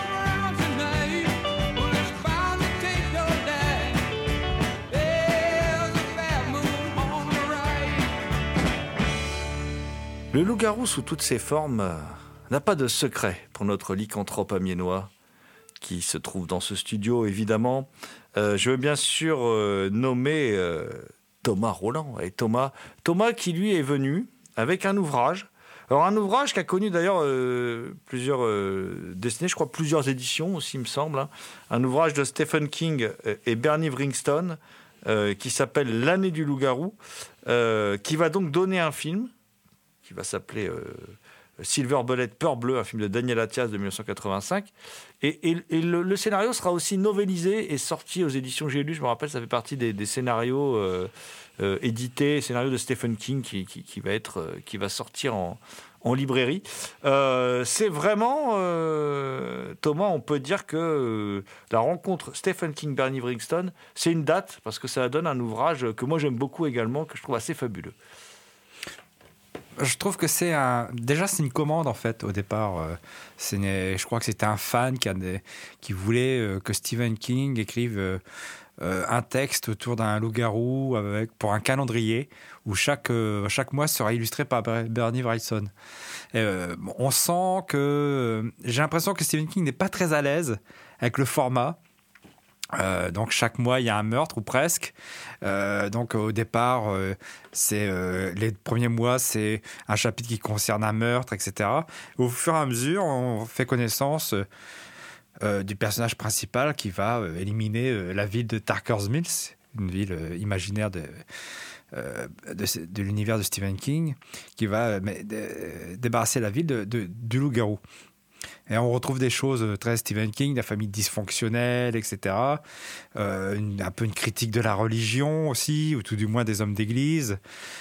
Speaker 3: Le loup-garou sous toutes ses formes n'a pas de secret pour notre lycanthrope amiénois qui se trouve dans ce studio, évidemment. Je veux bien sûr nommer Thomas Roland. Et Thomas qui, lui, est venu avec un ouvrage. Alors, un ouvrage qui a connu d'ailleurs plusieurs destinées, je crois plusieurs éditions aussi, il me semble. Hein. Un ouvrage de Stephen King et Bernie Wrightson qui s'appelle L'année du loup-garou, qui va donc donner un film qui va s'appeler Silver Bullet, Peur Bleue, un film de Daniel Attias de 1985. Et le scénario sera aussi novélisé et sorti aux éditions J'ai lu. Je me rappelle, ça fait partie des scénarios édités, scénario de Stephen King qui va sortir en librairie. C'est vraiment, Thomas, on peut dire que la rencontre Stephen King-Bernie Wrightson, c'est une date, parce que ça donne un ouvrage que moi j'aime beaucoup également, que je trouve assez fabuleux.
Speaker 4: Je trouve que c'est une commande en fait au départ. Je crois que c'était un fan qui voulait que Stephen King écrive un texte autour d'un loup-garou pour un calendrier où chaque mois sera illustré par Bernie Wrightson. On sent que j'ai l'impression que Stephen King n'est pas très à l'aise avec le format. Donc chaque mois il y a un meurtre ou presque. Donc au départ les premiers mois c'est un chapitre qui concerne un meurtre, etc. Au fur et à mesure on fait connaissance du personnage principal qui va éliminer la ville de Tarker's Mills, une ville imaginaire de l'univers de Stephen King, qui va débarrasser la ville du loup-garou. Et on retrouve des choses très Stephen King, la famille dysfonctionnelle, etc. Un peu une critique de la religion aussi, ou tout du moins des hommes d'église.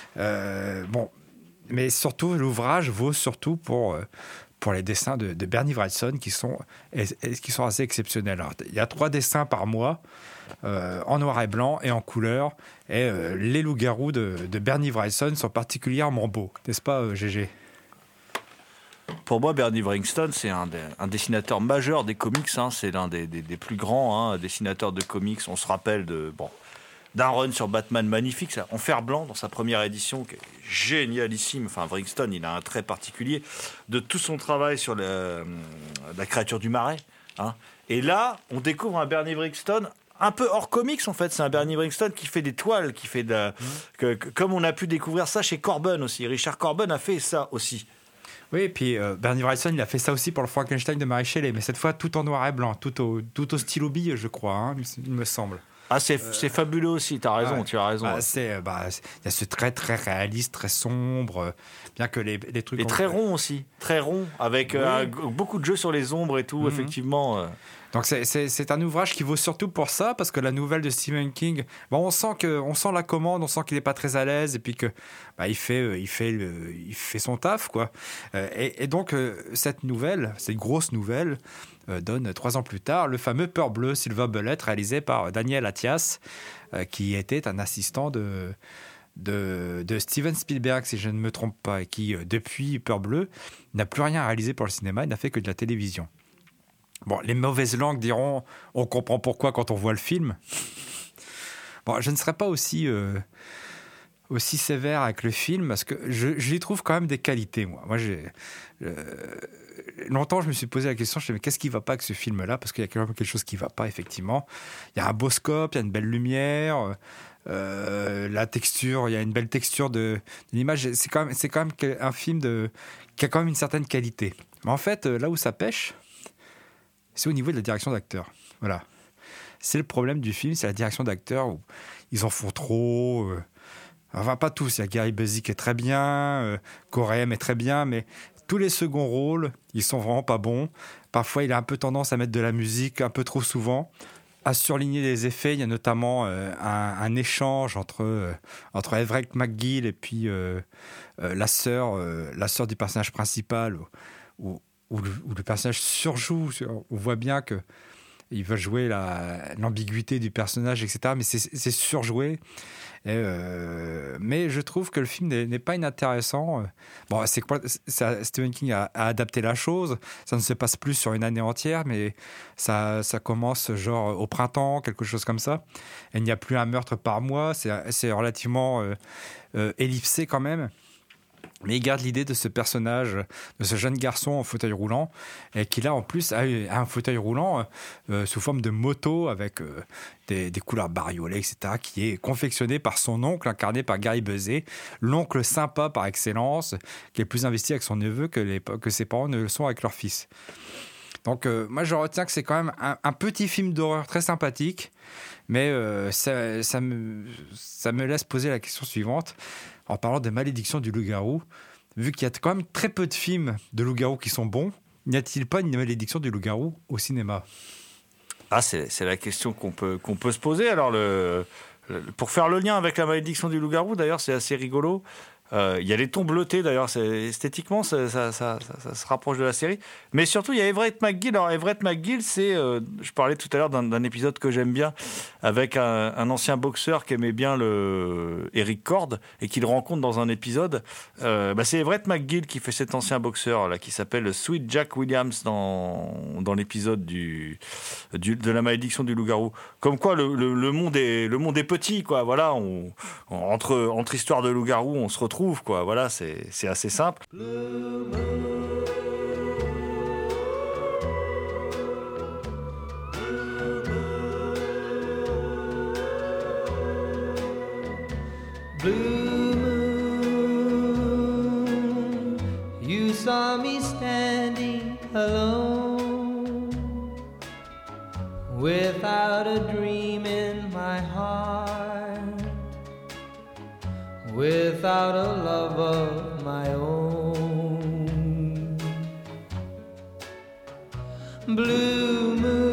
Speaker 4: Mais surtout, l'ouvrage vaut surtout pour les dessins de Bernie Wrightson qui sont assez exceptionnels. Alors, il y a 3 dessins par mois, en noir et blanc et en couleur. Et les loups-garous de Bernie Wrightson sont particulièrement beaux. N'est-ce pas, Gégé ?
Speaker 3: Pour moi, Bernie Wrightson, c'est un dessinateur majeur des comics. Hein. C'est l'un des plus grands dessinateurs de comics. On se rappelle de d'un run sur Batman magnifique, ça, en fer blanc dans sa première édition, qui est génialissime. Enfin, Wrighstone, il a un trait particulier de tout son travail sur la créature du marais. Hein. Et là, on découvre un Bernie Wrighstone un peu hors comics, en fait. C'est un Bernie Wrighstone qui fait des toiles, qui fait comme on a pu découvrir ça chez Corben aussi. Richard Corben a fait ça aussi.
Speaker 4: Oui, et puis Bernie Wrightson, il a fait ça aussi pour le Frankenstein de Mary Shelley, mais cette fois tout en noir et blanc, tout au stylo bille, je crois, hein, il me semble.
Speaker 3: Ah, c'est fabuleux aussi, tu as raison.
Speaker 4: Il y a ce trait très réaliste, très sombre, bien que les trucs...
Speaker 3: Et très rond aussi, très rond, avec beaucoup de jeux sur les ombres et tout, effectivement.
Speaker 4: Donc c'est un ouvrage qui vaut surtout pour ça, parce que la nouvelle de Stephen King, on sent la commande, on sent qu'il n'est pas très à l'aise, et puis que il fait son taf, quoi. Et donc cette grosse nouvelle, donne 3 ans plus tard le fameux Peur Bleue, Silver Bullet, réalisé par Daniel Attias, qui était un assistant de Steven Spielberg, si je ne me trompe pas, et qui, depuis Peur Bleue, n'a plus rien réalisé pour le cinéma, il n'a fait que de la télévision. Bon, les mauvaises langues diront, on comprend pourquoi quand on voit le film. Bon, je ne serais pas aussi sévère avec le film, parce que j'y trouve quand même des qualités, moi. Longtemps, je me suis posé la question, je me suis dit, mais qu'est-ce qui ne va pas avec ce film-là ? Parce qu'il y a quand même quelque chose qui ne va pas, effectivement. Il y a un beau scope, il y a une belle lumière, la texture, il y a une belle texture de l'image. C'est quand même un film qui a quand même une certaine qualité. Mais en fait, là où ça pêche, c'est au niveau de la direction d'acteur. Voilà. C'est le problème du film, c'est la direction d'acteur où ils en font trop. Enfin, pas tous. Il y a Gary Busey qui est très bien, Corey est très bien, mais tous les seconds rôles, ils sont vraiment pas bons. Parfois, il a un peu tendance à mettre de la musique un peu trop souvent, à surligner les effets. Il y a notamment un échange entre Everett McGill et puis la sœur du personnage principal, où le personnage surjoue. On voit bien qu'il veut jouer l'ambiguïté du personnage, etc. Mais c'est surjoué. Mais je trouve que le film n'est pas inintéressant. Bon, Stephen King a adapté la chose. Ça ne se passe plus sur une année entière, mais ça commence genre au printemps, quelque chose comme ça. Et il n'y a plus un meurtre par mois. C'est relativement ellipsé quand même. Mais il garde l'idée de ce personnage, de ce jeune garçon en fauteuil roulant, et qui là en plus a un fauteuil roulant sous forme de moto avec des couleurs bariolées, etc., qui est confectionné par son oncle, incarné par Gary Busey, l'oncle sympa par excellence, qui est plus investi avec son neveu que ses parents ne le sont avec leur fils. Donc moi je retiens que c'est quand même un petit film d'horreur très sympathique, mais ça me laisse poser la question suivante. En parlant des malédictions du loup-garou, vu qu'il y a quand même très peu de films de loup-garou qui sont bons, n'y a-t-il pas une malédiction du loup-garou au cinéma ?
Speaker 3: Ah, c'est la question qu'on peut se poser. Alors, pour faire le lien avec la malédiction du loup-garou, d'ailleurs, c'est assez rigolo. Il y a les tons bleutés, d'ailleurs, esthétiquement, ça se rapproche de la série. Mais surtout, il y a Everett McGill. Alors, Everett McGill, je parlais tout à l'heure d'un épisode que j'aime bien, avec un ancien boxeur qui aimait bien Eric Cord et qu'il rencontre dans un épisode. C'est Everett McGill qui fait cet ancien boxeur, là, qui s'appelle Sweet Jack Williams dans l'épisode de la malédiction du loup-garou. Comme quoi, le monde est petit, quoi. Voilà, entre histoires de loup-garou, on se retrouve. Quoi. Voilà, c'est assez simple.
Speaker 12: Blue moon, you saw me standing alone, without a dream in my heart, without a love of my own. Blue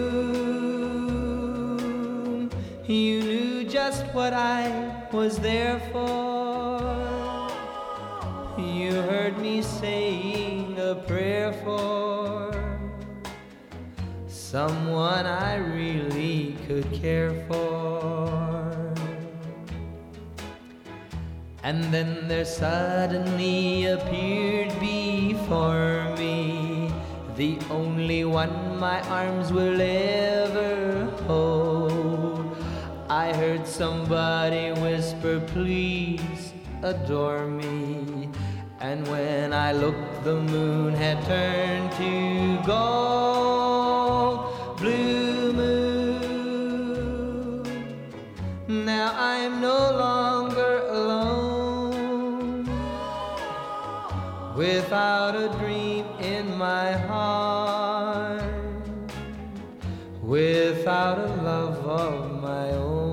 Speaker 12: moon, you knew just what I was there for. You heard me saying a prayer for someone I really could care for. And then there suddenly appeared before me the only one my arms will ever hold. I I heard somebody whisper, please adore me. And when I looked, the moon had turned to gold. Blue moon, now I'm no longer alone, without a dream in my heart, without a love of my own.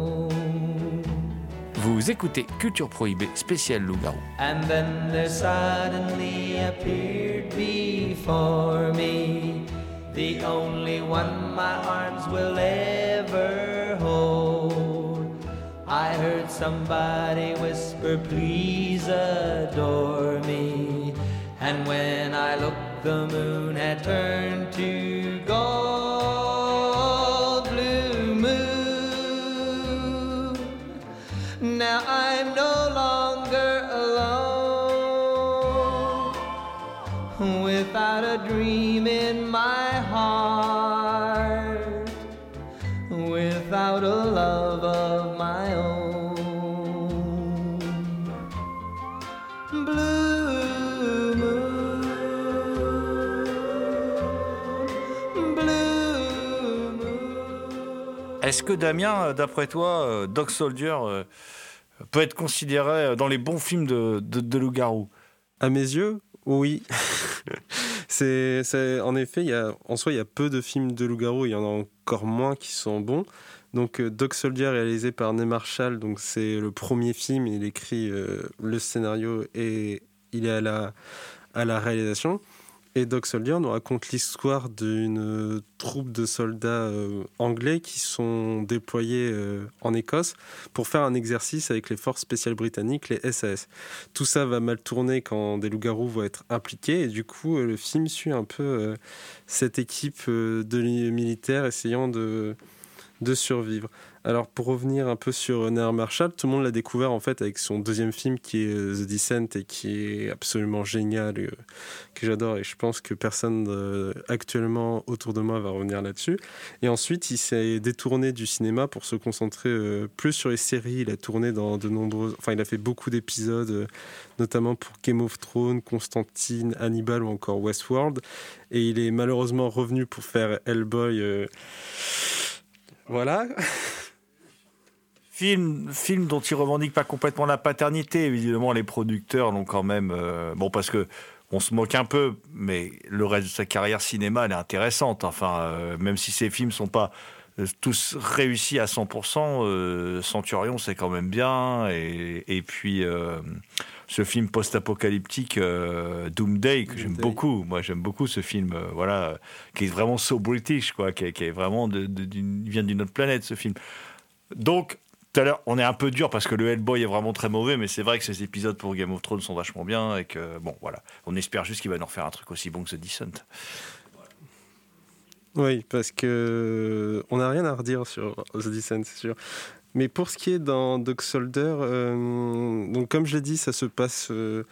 Speaker 3: Vous écoutez Culture Prohibée spéciale Loup-garou.
Speaker 12: And then there suddenly appeared before me the only one my arms will ever hold. I heard somebody whisper, please adore me. And when I looked, the moon had turned to gold. Blue moon, now I'm no longer alone, without a dream in my heart, without a love of my own. Blue moon, blue moon.
Speaker 3: Est-ce que Damien, d'après toi, Dog Soldier peut être considéré dans les bons films de loup-garou?
Speaker 5: À mes yeux, oui. En effet, il y a peu de films de loup-garou, il y en a encore moins qui sont bons. Donc Dog Soldier, réalisé par Neil Marshall, donc c'est le premier film, il écrit le scénario et il est à la réalisation. Et Dog Soldier nous raconte l'histoire d'une troupe de soldats anglais qui sont déployés en Écosse pour faire un exercice avec les forces spéciales britanniques, les SAS. Tout ça va mal tourner quand des loups-garous vont être impliqués et du coup le film suit un peu cette équipe de militaires essayant de survivre. Alors pour revenir un peu sur Neil Marshall, tout le monde l'a découvert en fait avec son deuxième film qui est The Descent et qui est absolument génial, que j'adore et je pense que personne actuellement autour de moi va revenir là-dessus. Et ensuite il s'est détourné du cinéma pour se concentrer plus sur les séries. Il a tourné dans il a fait beaucoup d'épisodes, notamment pour Game of Thrones, Constantine, Hannibal ou encore Westworld. Et il est malheureusement revenu pour faire Hellboy. Voilà.
Speaker 3: Film dont il revendique pas complètement la paternité. Évidemment, les producteurs l'ont quand même... parce que on se moque un peu, mais le reste de sa carrière cinéma, elle est intéressante. Enfin, même si ces films sont pas tous réussis à 100%, Centurion, c'est quand même bien. Et puis, ce film post-apocalyptique, Doomsday, que j'aime beaucoup. Moi, j'aime beaucoup ce film, qui est vraiment so British, quoi, qui est vraiment il vient d'une autre planète, ce film. Donc, tout à l'heure, on est un peu dur parce que le Hellboy est vraiment très mauvais, mais c'est vrai que ces épisodes pour Game of Thrones sont vachement bien et que, on espère juste qu'il va nous refaire un truc aussi bon que The Descent.
Speaker 5: Oui, parce que on n'a rien à redire sur The Descent, c'est sûr. Mais pour ce qui est dans Dog Soldier, donc comme je l'ai dit, ça se passe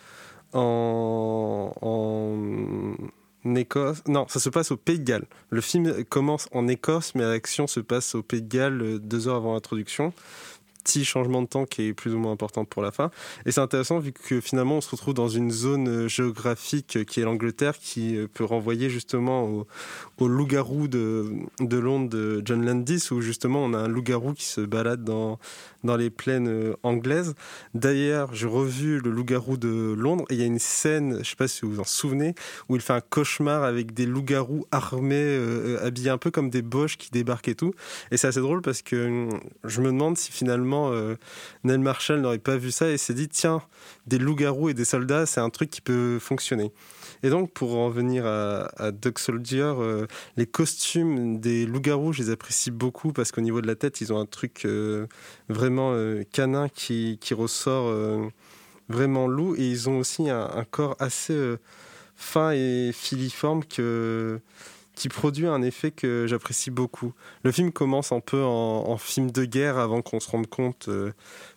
Speaker 5: en Écosse. Non, ça se passe au Pays de Galles. Le film commence en Écosse, mais l'action se passe au Pays de Galles 2 heures avant l'introduction. Petit changement de temps qui est plus ou moins important pour la fin. Et c'est intéressant vu que finalement on se retrouve dans une zone géographique qui est l'Angleterre, qui peut renvoyer justement au loup-garou de Londres de John Landis, où justement on a un loup-garou qui se balade dans les plaines anglaises. D'ailleurs, j'ai revu le loup-garou de Londres et il y a une scène, je ne sais pas si vous vous en souvenez, où il fait un cauchemar avec des loups-garous armés, habillés un peu comme des boches qui débarquent et tout. Et c'est assez drôle parce que je me demande si finalement Neil Marshall n'aurait pas vu ça et s'est dit tiens, des loups-garous et des soldats, c'est un truc qui peut fonctionner. Et donc pour en venir à Dog Soldier, les costumes des loups-garous, je les apprécie beaucoup parce qu'au niveau de la tête, ils ont un truc vraiment canin qui ressort vraiment loup, et ils ont aussi un corps assez fin et filiforme qui produit un effet que j'apprécie beaucoup. Le film commence un peu en film de guerre avant qu'on se rende compte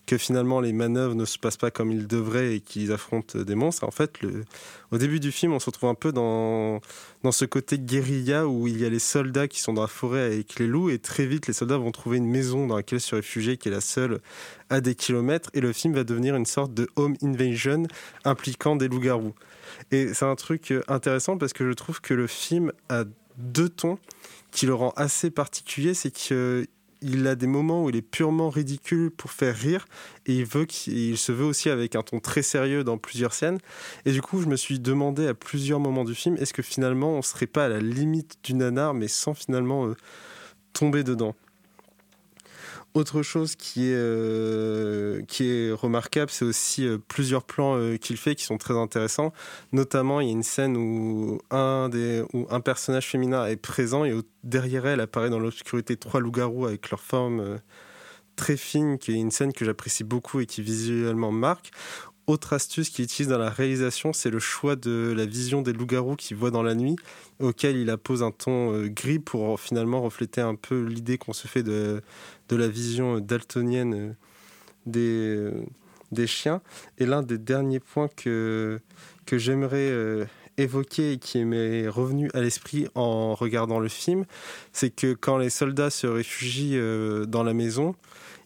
Speaker 5: que finalement les manœuvres ne se passent pas comme ils devraient et qu'ils affrontent des monstres. En fait, au début du film, on se retrouve un peu dans ce côté guérilla où il y a les soldats qui sont dans la forêt avec les loups et très vite les soldats vont trouver une maison dans laquelle se réfugier qui est la seule à des kilomètres et le film va devenir une sorte de home invasion impliquant des loups-garous. Et c'est un truc intéressant parce que je trouve que le film a deux tons qui le rend assez particulier, c'est qu'il a des moments où il est purement ridicule pour faire rire et il se veut aussi avec un ton très sérieux dans plusieurs scènes. Et du coup, je me suis demandé à plusieurs moments du film, est-ce que finalement on serait pas à la limite du nanar mais sans finalement tomber dedans. Autre chose qui est remarquable, c'est aussi plusieurs plans qu'il fait qui sont très intéressants. Notamment, il y a une scène où un personnage féminin est présent et derrière elle apparaît dans l'obscurité 3 loups-garous avec leur forme très fine, qui est une scène que j'apprécie beaucoup et qui visuellement marque. Autre astuce qu'il utilise dans la réalisation, c'est le choix de la vision des loups-garous qu'il voit dans la nuit, auquel il appose un ton gris pour finalement refléter un peu l'idée qu'on se fait de la vision daltonienne des chiens. Et l'un des derniers points que j'aimerais évoquer et qui m'est revenu à l'esprit en regardant le film, c'est que quand les soldats se réfugient dans la maison,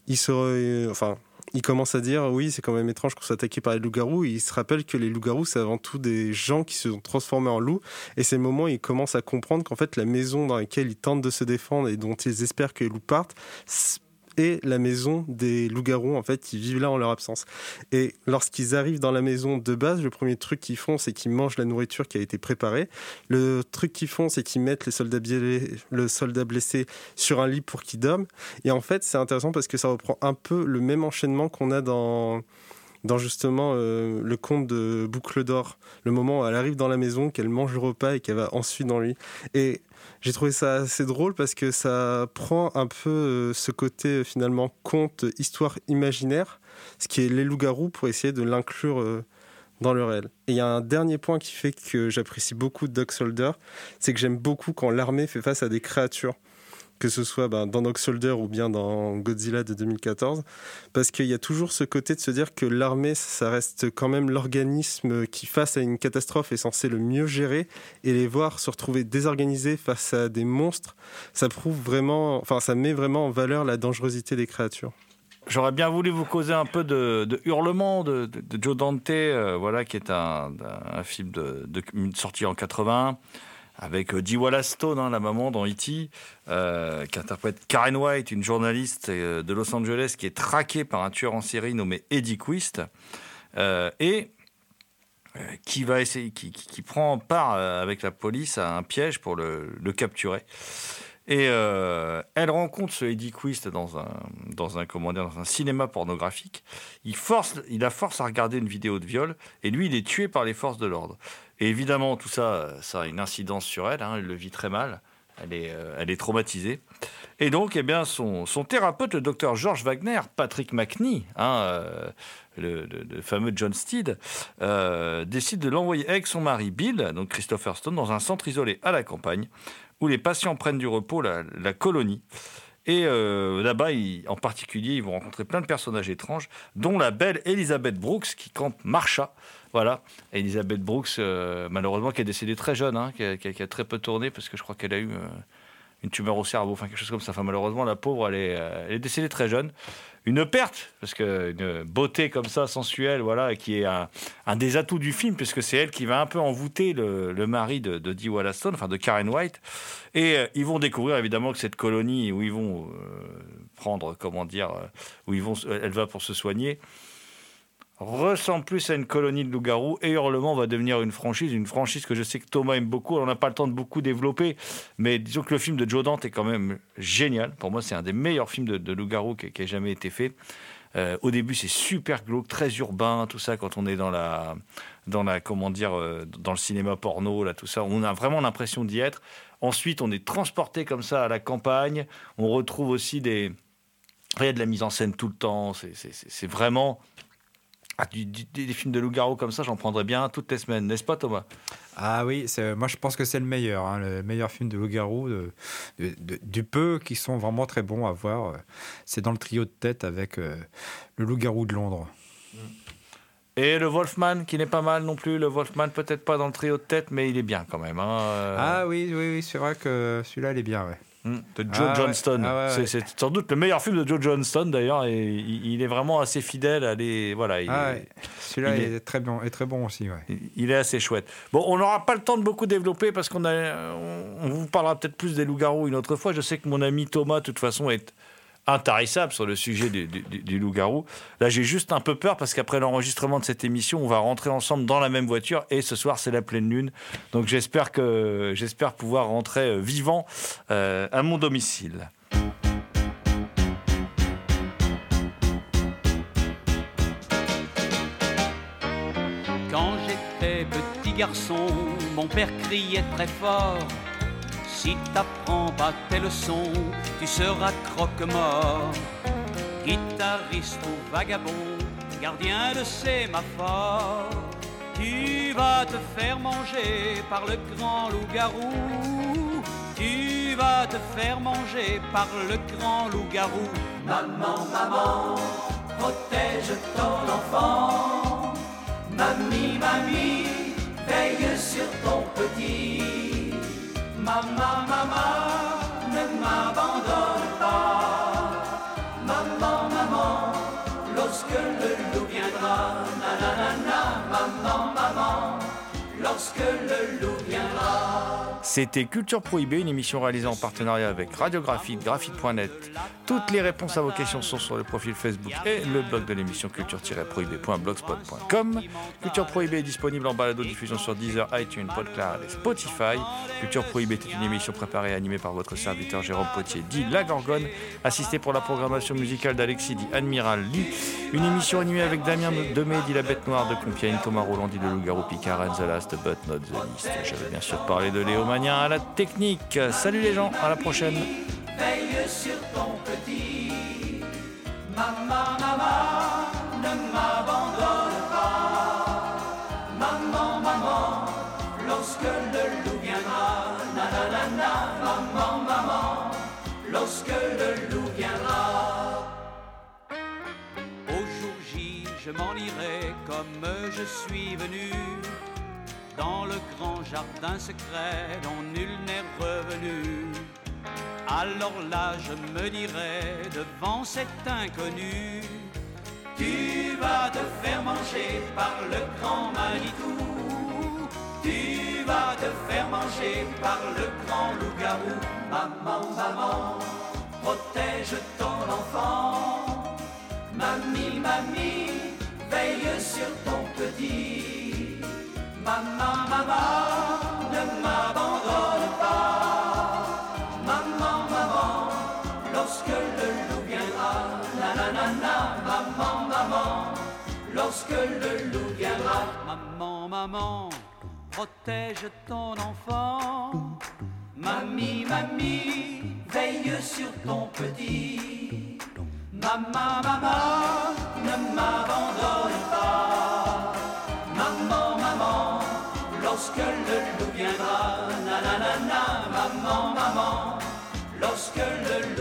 Speaker 5: il commence à dire oui, c'est quand même étrange qu'on soit attaqué par les loups-garous. Il se rappelle que les loups-garous, c'est avant tout des gens qui se sont transformés en loups. Et c'est le moment où il commence à comprendre qu'en fait, la maison dans laquelle ils tentent de se défendre et dont ils espèrent que les loups partent, est la maison des loups-garous, en fait, qui vivent là en leur absence. Et lorsqu'ils arrivent dans la maison de base, le premier truc qu'ils font, c'est qu'ils mangent la nourriture qui a été préparée. Le truc qu'ils font, c'est qu'ils mettent le soldat blessé sur un lit pour qu'il dorme. Et en fait, c'est intéressant parce que ça reprend un peu le même enchaînement qu'on a dans justement le conte de Boucle d'Or, le moment où elle arrive dans la maison, qu'elle mange le repas et qu'elle va ensuite dans le lit. Et j'ai trouvé ça assez drôle parce que ça prend un peu ce côté finalement conte, histoire imaginaire, ce qui est les loups-garous, pour essayer de l'inclure dans le réel. Et il y a un dernier point qui fait que j'apprécie beaucoup Dog Soldier, c'est que j'aime beaucoup quand l'armée fait face à des créatures, que ce soit dans Dog Soldier ou bien dans Godzilla de 2014, parce qu'il y a toujours ce côté de se dire que l'armée, ça reste quand même l'organisme qui, face à une catastrophe, est censé le mieux gérer, et les voir se retrouver désorganisés face à des monstres, ça met vraiment en valeur la dangerosité des créatures.
Speaker 3: J'aurais bien voulu vous causer un peu de Hurlement de Joe Dante, qui est un film sorti en 80, avec Dee Wallace-Stone, la maman dans E.T., qui interprète Karen White, une journaliste de Los Angeles qui est traquée par un tueur en série nommé Eddie Quist, et qui prend part avec la police à un piège pour le capturer. Et elle rencontre ce Eddie Quist dans un cinéma pornographique. Il la force à regarder une vidéo de viol, et lui, il est tué par les forces de l'ordre. Et évidemment, tout ça, ça a une incidence sur elle. Elle le vit très mal. Elle est traumatisée. Et donc, son thérapeute, le docteur George Wagner, Patrick McNee, le fameux John Steed, décide de l'envoyer avec son mari Bill, donc Christopher Stone, dans un centre isolé à la campagne, où les patients prennent du repos, la colonie. Et là-bas, en particulier, ils vont rencontrer plein de personnages étranges, dont la belle Elizabeth Brooks, qui campe Marsha. Voilà, Elizabeth Brooks, malheureusement, qui est décédée très jeune, qui a très peu tourné, parce que je crois qu'elle a eu une tumeur au cerveau, quelque chose comme ça. Malheureusement, la pauvre, elle est décédée très jeune. Une perte, parce qu'une beauté comme ça, sensuelle, qui est un des atouts du film, puisque c'est elle qui va un peu envoûter le mari de Dee Wallace-Stone, de Karen White. Et ils vont découvrir évidemment que cette colonie où ils vont elle va pour se soigner, ressemble plus à une colonie de loups-garous, et Hurlement va devenir une franchise que je sais que Thomas aime beaucoup. On n'a pas le temps de beaucoup développer, mais disons que le film de Joe Dante est quand même génial. Pour moi, c'est un des meilleurs films de loups-garous qui ait jamais été fait. Au début, c'est super glauque, très urbain, tout ça, quand on est dans le cinéma porno, tout ça, on a vraiment l'impression d'y être. Ensuite, on est transporté comme ça à la campagne. On retrouve aussi il y a de la mise en scène tout le temps. C'est vraiment Des films de loup-garou comme ça, j'en prendrais bien un toutes les semaines, n'est-ce pas Thomas ?
Speaker 4: Ah oui, moi je pense que c'est le meilleur film de loup-garou, du peu qui sont vraiment très bons à voir. C'est dans le trio de tête avec le loup-garou de Londres.
Speaker 3: Et le Wolfman, qui n'est pas mal non plus. Le Wolfman, peut-être pas dans le trio de tête, mais il est bien quand même.
Speaker 4: Ah oui, c'est vrai que celui-là, il est bien, ouais.
Speaker 3: De Joe Johnston. Ouais. C'est sans doute le meilleur film de Joe Johnston d'ailleurs, et il est vraiment assez fidèle.
Speaker 4: Celui-là est très bon aussi. Ouais.
Speaker 3: Il est assez chouette. Bon, on n'aura pas le temps de beaucoup développer parce on vous parlera peut-être plus des loups-garous une autre fois. Je sais que mon ami Thomas, de toute façon, est intarissable sur le sujet du loup-garou. Là, j'ai juste un peu peur parce qu'après l'enregistrement de cette émission, on va rentrer ensemble dans la même voiture et ce soir, c'est la pleine lune. Donc, j'espère pouvoir rentrer vivant à mon domicile.
Speaker 13: Quand j'étais petit garçon, mon père criait très fort: si t'apprends pas tes leçons, tu seras croque-mort. Guitariste ou vagabond, gardien de sémaphore, tu vas te faire manger par le grand loup-garou. Tu vas te faire manger par le grand loup-garou.
Speaker 12: Maman, maman, protège ton enfant. Mamie, mamie, veille sur ton petit. Maman, maman, ne m'abandonne pas. Maman, maman, lorsque le loup viendra. Nanana, maman, maman, lorsque le loup viendra.
Speaker 3: C'était Culture Prohibée, une émission réalisée en partenariat avec Radiographite, graphite.net. Toutes les réponses à vos questions sont sur le profil Facebook et le blog de l'émission culture-prohibée.blogspot.com. Culture Prohibée est disponible en balado-diffusion sur Deezer, iTunes, PodCloud et Spotify. Culture Prohibée est une émission préparée et animée par votre serviteur Jérôme Potier, dit La Gorgone, assisté pour la programmation musicale d'Alexis, dit Admiral Lee. Une émission animée avec Damien Demé, dit La Bête Noire de Compiègne, Thomas Roland, dit Le Loup-garou Picard, and the last but not the least. J'avais bien sûr parlé de Léo Mania à la technique. Salut les gens, à la prochaine.
Speaker 12: Veille sur ton petit. Maman, maman, ne m'abandonne pas. Maman, maman, lorsque le loup viendra. Nanana, maman, maman, lorsque le loup viendra.
Speaker 13: Au jour J, je m'en irai comme je suis venu, dans le grand jardin secret dont nul n'est revenu. Alors là je me dirai devant cet inconnu:
Speaker 12: tu vas te faire manger par le grand Manitou. Tu vas te faire manger par le grand loup-garou. Maman, maman, protège ton enfant. Mamie, mamie, veille sur ton petit. Maman, maman, ne m'abandonne pas. Maman, maman, lorsque le loup viendra. Nanana, maman, maman, lorsque le loup viendra.
Speaker 13: Maman, maman, protège ton enfant.
Speaker 12: Mamie, mamie, veille sur ton petit. Maman, maman, ne m'abandonne pas. Maman, maman, lorsque le loup viendra. Nanana, maman, maman, lorsque le loup